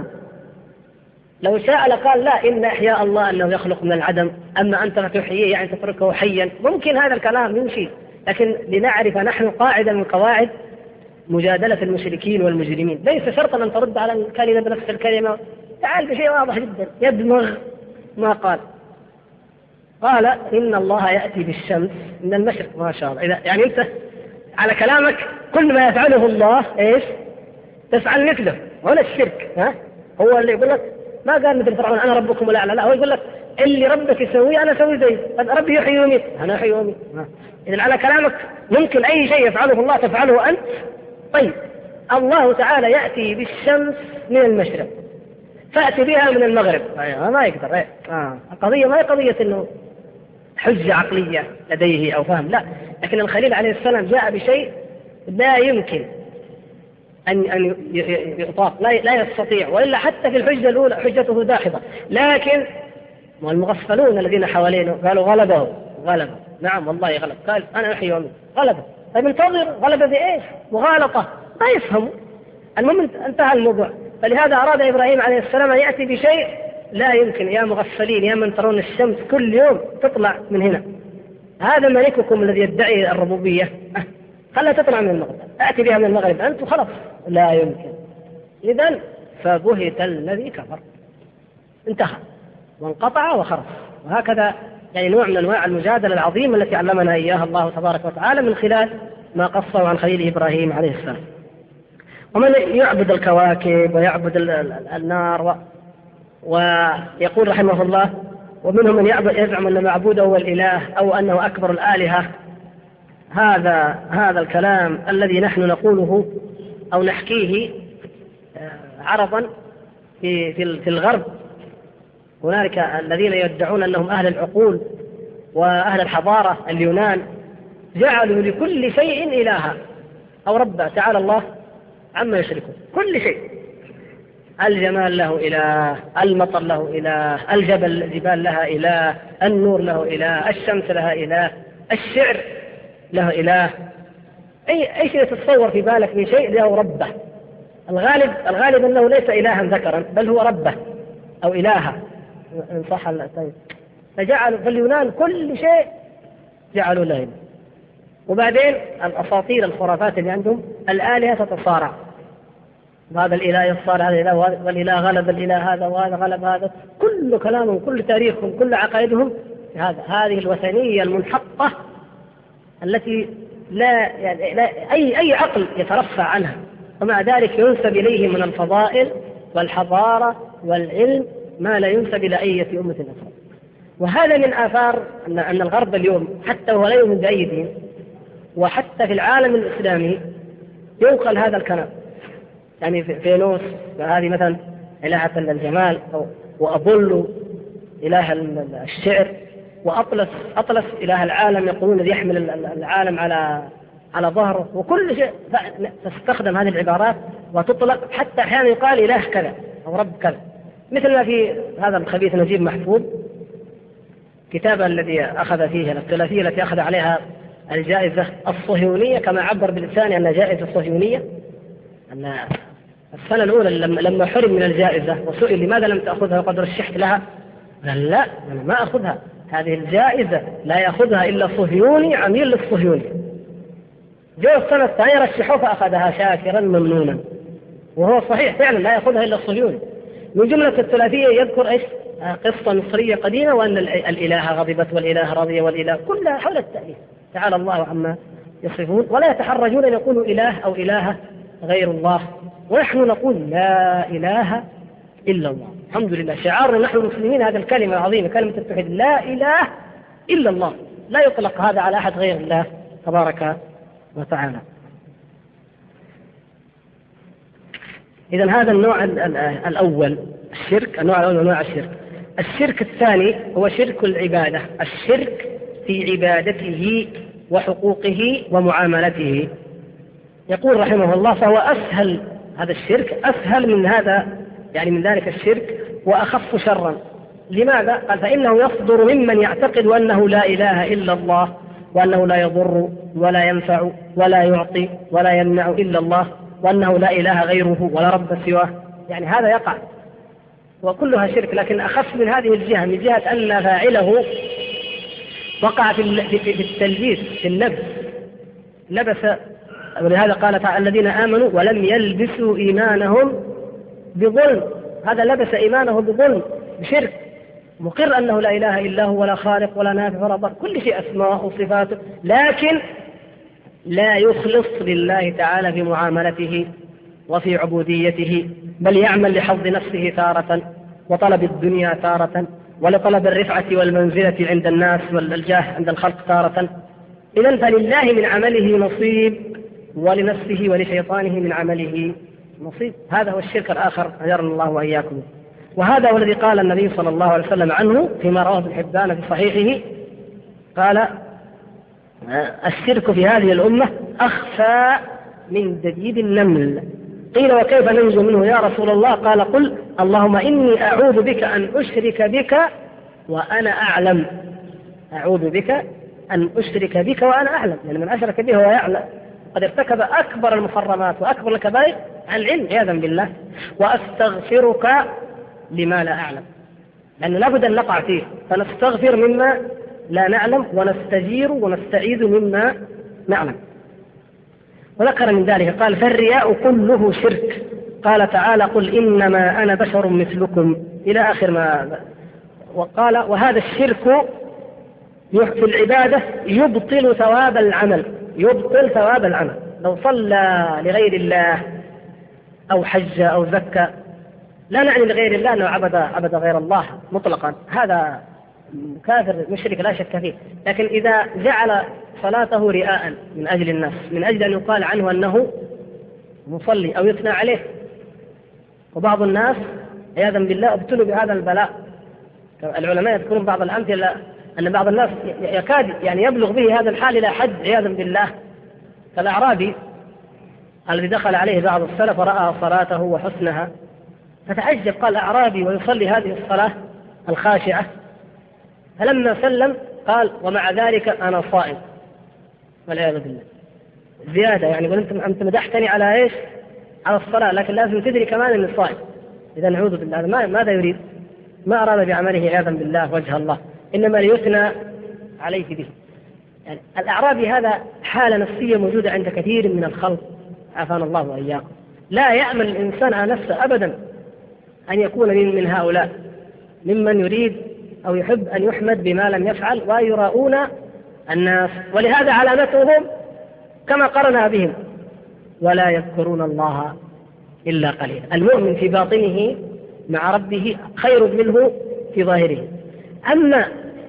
لو شاء لقال لا، إن إحياء الله أنه يخلق من العدم، أما أنت تحييه يعني تتركه حيا، ممكن هذا الكلام يمشي، لكن لنعرف نحن قاعدة من قواعد مجادلة المشركين والمجرمين، ليس شرطا أن ترد على الكلمة بنفس الكلمة، تعال بشيء واضح جدا يدمغ ما قال. قال إن الله يأتي بالشمس من المشرق، ما شاء الله. إذا يعني أنت على كلامك كل ما يفعله الله إيش تفعل مثله، هنا الشرك. ها هو اللي يقول لك ما قال مثل فرعون أنا ربكم الأعلى، لا، هو يقول لك اللي ربك يسويه أنا أسوي زيه، ربي يحيي ويميت أنا أحيي ويميت. إذن على كلامك ممكن أي شيء يفعله الله تفعله أنت. طيب الله تعالى يأتي بالشمس من المشرق فأتي بها من المغرب، أيوة ما يقدر. أيوة. آه. القضية ما هي قضية إنه حجة عقلية لديه أو فهم، لا، لكن الخليل عليه السلام جاء بشيء لا يمكن أن أن يطاق، لا لا يستطيع، وإلا حتى في الحجة الأولى حجته داحضة. لكن والمغفلون الذين حوالينه قالوا غلبه غلبه نعم والله غلب، قال أنا أحيي وأميت غلبه. طيب انتظر، غلبه بإيش؟ مغالطة، ما يفهموا. المهم انتهى الموضوع. فلهذا أراد إبراهيم عليه السلام أن يأتي بشيء لا يمكن. يا مغفلين، يا من ترون الشمس كل يوم تطلع من هنا، هذا ملككم الذي يدعي الربوبية، خلها تطلع من المغرب، أتي بها من المغرب أنت خلاص، لا يمكن. إذن فبهت الذي كفر، انتهى وانقطع وخرج. وهكذا يعني نوع من أنواع المجادلة العظيمة التي علمنا إياها الله تبارك وتعالى من خلال ما قصه عن خليل إبراهيم عليه السلام. ومن يعبد الكواكب ويعبد النار و... ويقول رحمه الله ومنهم من يزعم أن معبوده هو الإله أو أنه أكبر الآلهة. هذا هذا الكلام الذي نحن نقوله أو نحكيه عرضا في في الغرب، هنالك الذين يدعون أنهم أهل العقول وأهل الحضارة، اليونان، جعلوا لكل شيء إلها أو ربا، تعالى الله عما يشركون. كل شيء، الجمال له إله، المطر له إله، الجبل الجبال لها إله، النور له إله، الشمس لها إله، الشعر له إله، أي أي شيء تتصور في بالك من شيء له ربه. الغالب الغالب أنه ليس إلها ذكرا بل هو ربه أو إلها إن صح. طيب فجعلوا في اليونان كل شيء جعلوا له إله. وبعدين الأساطير الخرافات اللي عندهم الآلهة تتصارع، هذا الإله يصارع هذا الإله، والإله غلب الإله هذا وهذا غلب هذا، كل كلامهم كل تاريخهم كل عقائدهم هذا. هذه الوثنية المنحطة التي لا, يعني لا أي أي عقل يترفع عنها، ومع ذلك ينسب إليه من الفضائل والحضارة والعلم ما لا ينسب إلى أي أمة أخرى. وهذا من آثار أن أن الغرب اليوم حتى وهو لا يؤمن بأي دين، وحتى في العالم الإسلامي ينقل هذا الكلام. يعني فينوس هذه مثلا إلهة الجمال، وأبولو إله الشعر، وأطلس أطلس إله العالم، يقولون الذي يحمل العالم على على ظهره، وكل شيء تستخدم هذه العبارات وتطلق، حتى أحيانا يقال إله كذا أو رب كذا، مثل ما في هذا الخبيث نجيب محفوظ كتابه الذي أخذ فيه الثلاثية التي أخذ عليها الجائزة الصهيونية، كما عبر بلسانه أن جائزة الصهيونية، أن السنة الأولى لما حرم من الجائزة وسئل لماذا لم تأخذها وقد رشحت لها، قال لا أنا ما أخذها، هذه الجائزة لا يأخذها إلا صهيوني عميل للصهيوني. جو السنة الثانية رشحوه فأخذها شاكرا ممنونا، وهو صحيح فعلا لا يأخذها إلا الصهيوني. من جملة الثلاثية يذكر إيش؟ قصة مصرية قديمة، وأن الإله غضبت والإله رضي والإله، كلها حول التأليف، تعالى الله عما يصفون، ولا يتحرجون أن يقولوا إله أو إله غير الله. ونحن نقول لا إله إلا الله، الحمد لله، شعارنا نحن المسلمين هذه الكلمة العظيمة، كلمة التوحيد، لا إله إلا الله، لا يطلق هذا على أحد غير الله تبارك وتعالى. إذن هذا النوع الأول الشرك، النوع الأول من أنواع الشرك. الشرك الثاني هو شرك العبادة، الشرك في عبادته وحقوقه ومعاملته. يقول رحمه الله: فهو أسهل، هذا الشرك أسهل من هذا، يعني من ذلك الشرك، وأخف شرا. لماذا؟ قال: فإنه يصدر ممن يعتقد أنه لا إله إلا الله، وأنه لا يضر ولا ينفع ولا يعطي ولا يمنع إلا الله، وأنه لا إله غيره ولا رب سواه. يعني هذا يقع، وكلها شرك، لكن أخف من هذه الجهة، من جهة أن فاعله وقع في التلبيس، في اللبس، لبس. ولهذا قال تعالى: الذين آمنوا ولم يلبسوا إيمانهم بظلم. هذا لبس إيمانه بظلم، بشرك، مقر أنه لا إله إلا هو، ولا خالق ولا نافع ولا ضار، كل شيء أسماء وصفاته، لكن لا يخلص لله تعالى في معاملته وفي عبوديته، بل يعمل لحظ نفسه تارة، وطلب الدنيا تارة، ولطلب الرفعة والمنزلة عند الناس والجاه عند الخلق تارة. إذن فلله من عمله نصيب، ولنفسه ولشيطانه من عمله نصيب. هذا هو الشرك الآخر، أجرنا الله وإياكم. وهذا هو الذي قال النبي صلى الله عليه وسلم عنه فيما رواه ابن حبان في صحيحه، قال: الشرك في هذه الأمة أخفى من دبيب النمل. قيل: وكيف ننجو منه يا رسول الله؟ قال: قل اللهم إني أعوذ بك أن أشرك بك وأنا أعلم. أعوذ بك أن أشرك بك وأنا أعلم، يعني من أشرك به هو يعلم، قد ارتكب أكبر المحرمات وأكبر الكبائر عن العلم عياذا بالله. وأستغفرك لما لا أعلم، لأنه لابد أن نقع فيه، فنستغفر مما لا نعلم، ونستجير ونستعيذ مما نعلم. وذكر من ذلك قال: فالرياء كله شرك. قال تعالى: قل إنما أنا بشر مثلكم، إلى آخر ما. وقال: وهذا الشرك في العبادة يبطل ثواب العمل، يبطل ثواب العمل. لو صلى لغير الله أو حج أو زكى، لا نعني لغير الله أنه عبد, عبد غير الله مطلقا، هذا كافر مشرك لا شك فيه. لكن إذا جعل صلاته رئاء من أجل الناس، من أجل أن يقال عنه أنه مصلي أو يثنى عليه، وبعض الناس عياذا بالله ابتلوا بهذا البلاء. العلماء يذكرون بعض الأمثلة أن بعض الناس يكاد يعني يبلغ به هذا الحال إلى حد عياذا بالله. كالأعرابي الذي دخل عليه بعض السلف ورأى صلاته وحسنها، فتعجب، قال: أعرابي ويصلي هذه الصلاة الخاشعة؟ فلما سلم قال: ومع ذلك أنا صائم، والعياذ بالله. زيادة يعني، وأنت أنت مدحتني على إيش؟ على الصلاة، لكن لازم تدري كمان أني صائم. إذا نعوذ بالله، ماذا يريد؟ ما أراد بعمله عياذا بالله وجه الله، إنما ليثنى عليه به. يعني الأعرابي هذا حالة نفسية موجودة عند كثير من الخلق، عافانا الله وإياكم. لا يأمن الإنسان على نفسه أبدا أن يكون من, من هؤلاء، ممن يريد أو يحب أن يحمد بما لم يفعل ويراؤون الناس. ولهذا علامتهم كما قرنا بهم: ولا يذكرون الله إلا قليلا. المؤمن في باطنه مع ربه خير منه في ظاهره. أما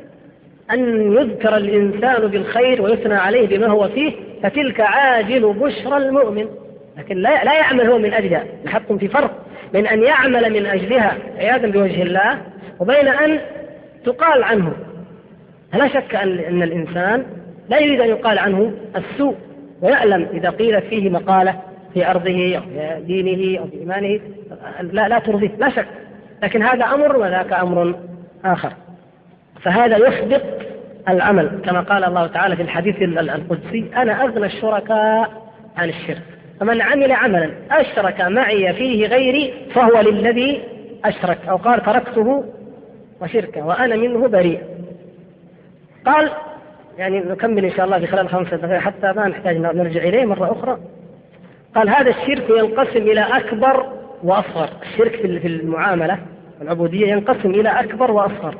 أن يذكر الإنسان بالخير ويثنى عليه بما هو فيه، فتلك عاجل بشرى المؤمن، لكن لا, لا يعمل هو من أجلها. نحطم في فرق بين أن يعمل من أجلها عياذا بوجه الله، وبين أن تقال عنه. لا شك أن, أن الإنسان لا يريد أن يقال عنه السوء، ويعلم إذا قيلت فيه مقالة في أرضه أو في دينه أو في إيمانه لا, لا ترضيه، لا شك، لكن هذا أمر وذاك أمر آخر. فهذا يحبط العمل، كما قال الله تعالى في الحديث القدسي: أنا أغنى الشركاء عن الشرك، فمن عمل عملا أشرك معي فيه غيري فهو للذي أشرك، أو قال: تركته وشركه وأنا منه بريء. قال يعني نكمل إن شاء الله في خلال خمسة دقائق حتى ما نحتاج نرجع إليه مرة أخرى. قال: هذا الشرك ينقسم إلى أكبر وأصغر. الشرك في المعاملة والعبودية ينقسم إلى أكبر وأصغر،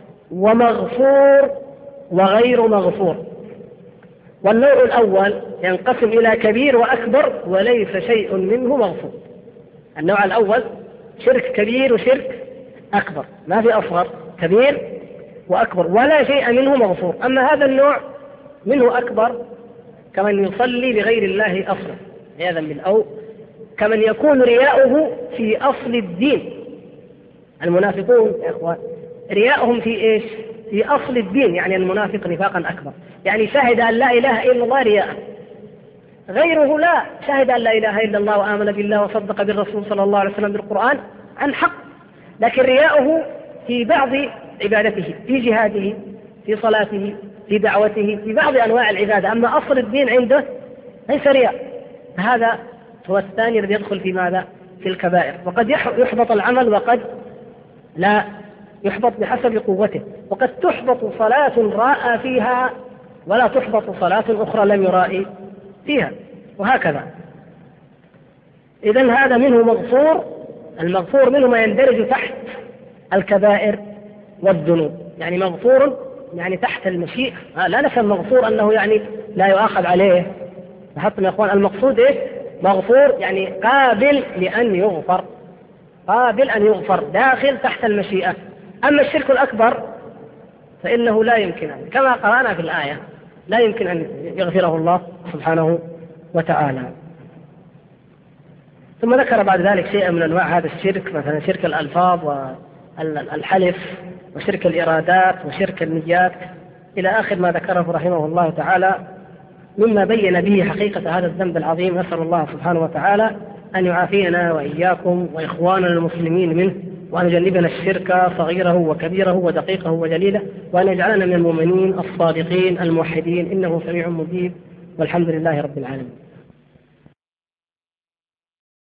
ومغفور وغير مغفور. والنوع الأول ينقسم إلى كبير وأكبر وليس شيء منه مغفور. النوع الأول شرك كبير وشرك أكبر، ما في أصغر، كبير وأكبر ولا شيء منه مغفور. أما هذا النوع منه أكبر كمن يصلي لغير الله أصلا عياذا بالله، أو كمن يكون رياؤه في أصل الدين. المنافقون يا إخوان رياءهم في إيش؟ في أصل الدين، يعني المنافق نفاقا أكبر، يعني شهد أن لا إله إلا الله رياء. غيره لا، شهد أن لا إله إلا الله وآمن بالله وصدق بالرسول صلى الله عليه وسلم بالقرآن عن حق، لكن رياؤه في بعض عبادته، في جهاده، في صلاته، في دعوته، في بعض أنواع العبادة، أما أصل الدين عنده ليس رياء. هذا هو الثاني الذي يدخل في ماذا؟ في الكبائر. وقد يحبط العمل وقد لا يحبط بحسب قوته، وقد تحبط صلاة رأى فيها ولا تحبط صلاة أخرى لم يرائي فيها، وهكذا. إذن هذا منه مغفور، المغفور منه ما يندرج تحت الكبائر والذنوب، يعني مغفور يعني تحت المشيئة. لا نفهم مغفور أنه يعني لا يؤاخذ عليه، لاحظتم يا أخوان المقصود إيه؟ مغفور يعني قابل لأن يغفر، قابل أن يغفر، داخل تحت المشيئة. أما الشرك الأكبر فإنه لا يمكن أن، كما قرأنا في الآية، لا يمكن أن يغفره الله سبحانه وتعالى. ثم ذكر بعد ذلك شيئا من أنواع هذا الشرك، مثلا شرك الألفاظ والحلف وشرك الإرادات وشرك النيات إلى آخر ما ذكره رحمه الله تعالى مما بين به حقيقة هذا الذنب العظيم. نسأل الله سبحانه وتعالى أن يعافينا وإياكم وإخواننا المسلمين منه، وأن يجنبنا الشرك صغيره وكبيره ودقيقه وجليله، وأن يجعلنا من المؤمنين الصادقين الموحدين، إنه سميع مجيب، والحمد لله رب العالمين.